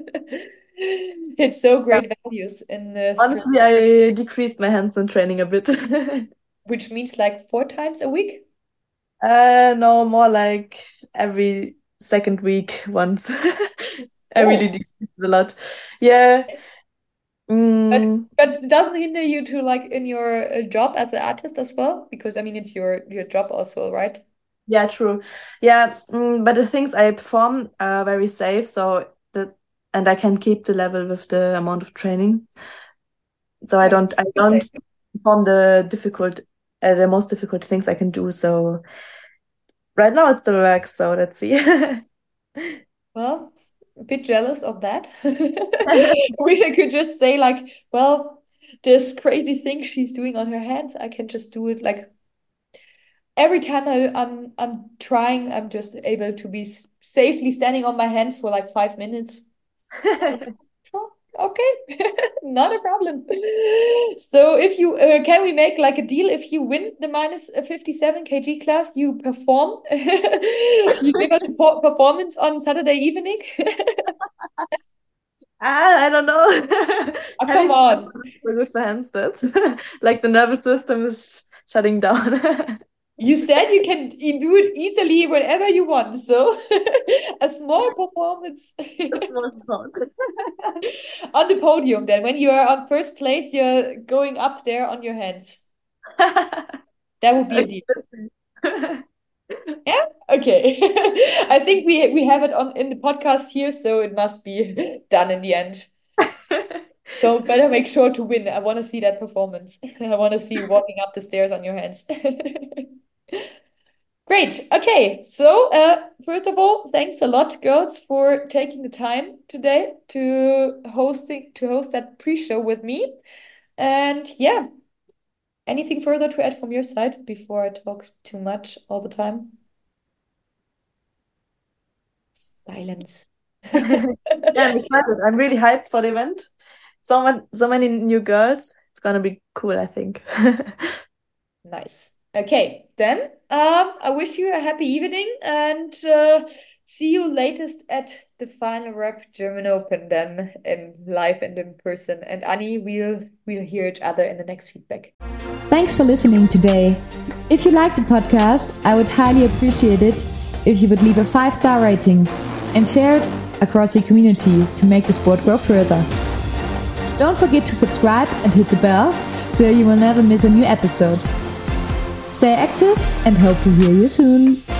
hit so great values in the strength, Honestly, I decreased my handstand training a bit. which means like four times a week? Uh, no, more like every second week once. I really Oh, decreased a lot. Yeah. but Mm, but it doesn't hinder you to like in your uh, job as an artist as well? Because I mean, it's your your job also, right? yeah, true. Yeah, mm, but the things I perform are very safe, so that and I can keep the level with the amount of training. So I Yeah, don't I good say. don't perform the difficult uh, the most difficult things I can do. So right now it still works, so let's see. Well, a bit jealous of that. Wish I could just say like, well, this crazy thing she's doing on her hands, I can just do it like every time I, I'm I'm trying, I'm just able to be s- safely standing on my hands for like five minutes. Oh, okay, not a problem. So if you uh, can we make like a deal if you win the minus uh, fifty-seven kilogram class, you perform, you give us a po- performance on Saturday evening. I, I don't know. Oh, come on. So good for handstands. Like the nervous system is shutting down. You said you can do it easily whenever you want. So a small performance on the podium. Then when you are on first place, you're going up there on your hands. That would be a deal. Yeah. Okay. I think we we have it on in the podcast here, so it must be done in the end. So better make sure to win. I want to see that performance. I want to see you walking up the stairs on your hands. Great. Okay. So, uh, first of all, thanks a lot, girls, for taking the time today to hosting to host that pre-show with me. And yeah, anything further to add from your side before I talk too much all the time? Silence. Yeah, I'm excited. I'm really hyped for the event. So much, so many new girls. It's gonna be cool, I think. Nice. Okay, then um, I wish you a happy evening and uh, see you latest at the final rep German Open then in live and in person. And Annie, we'll we'll hear each other in the next feedback. Thanks for listening today. If you liked the podcast, I would highly appreciate it if you would leave a five-star rating and share it across your community to make the sport grow further. Don't forget to subscribe and hit the bell so you will never miss a new episode. Stay active and hope to hear you soon.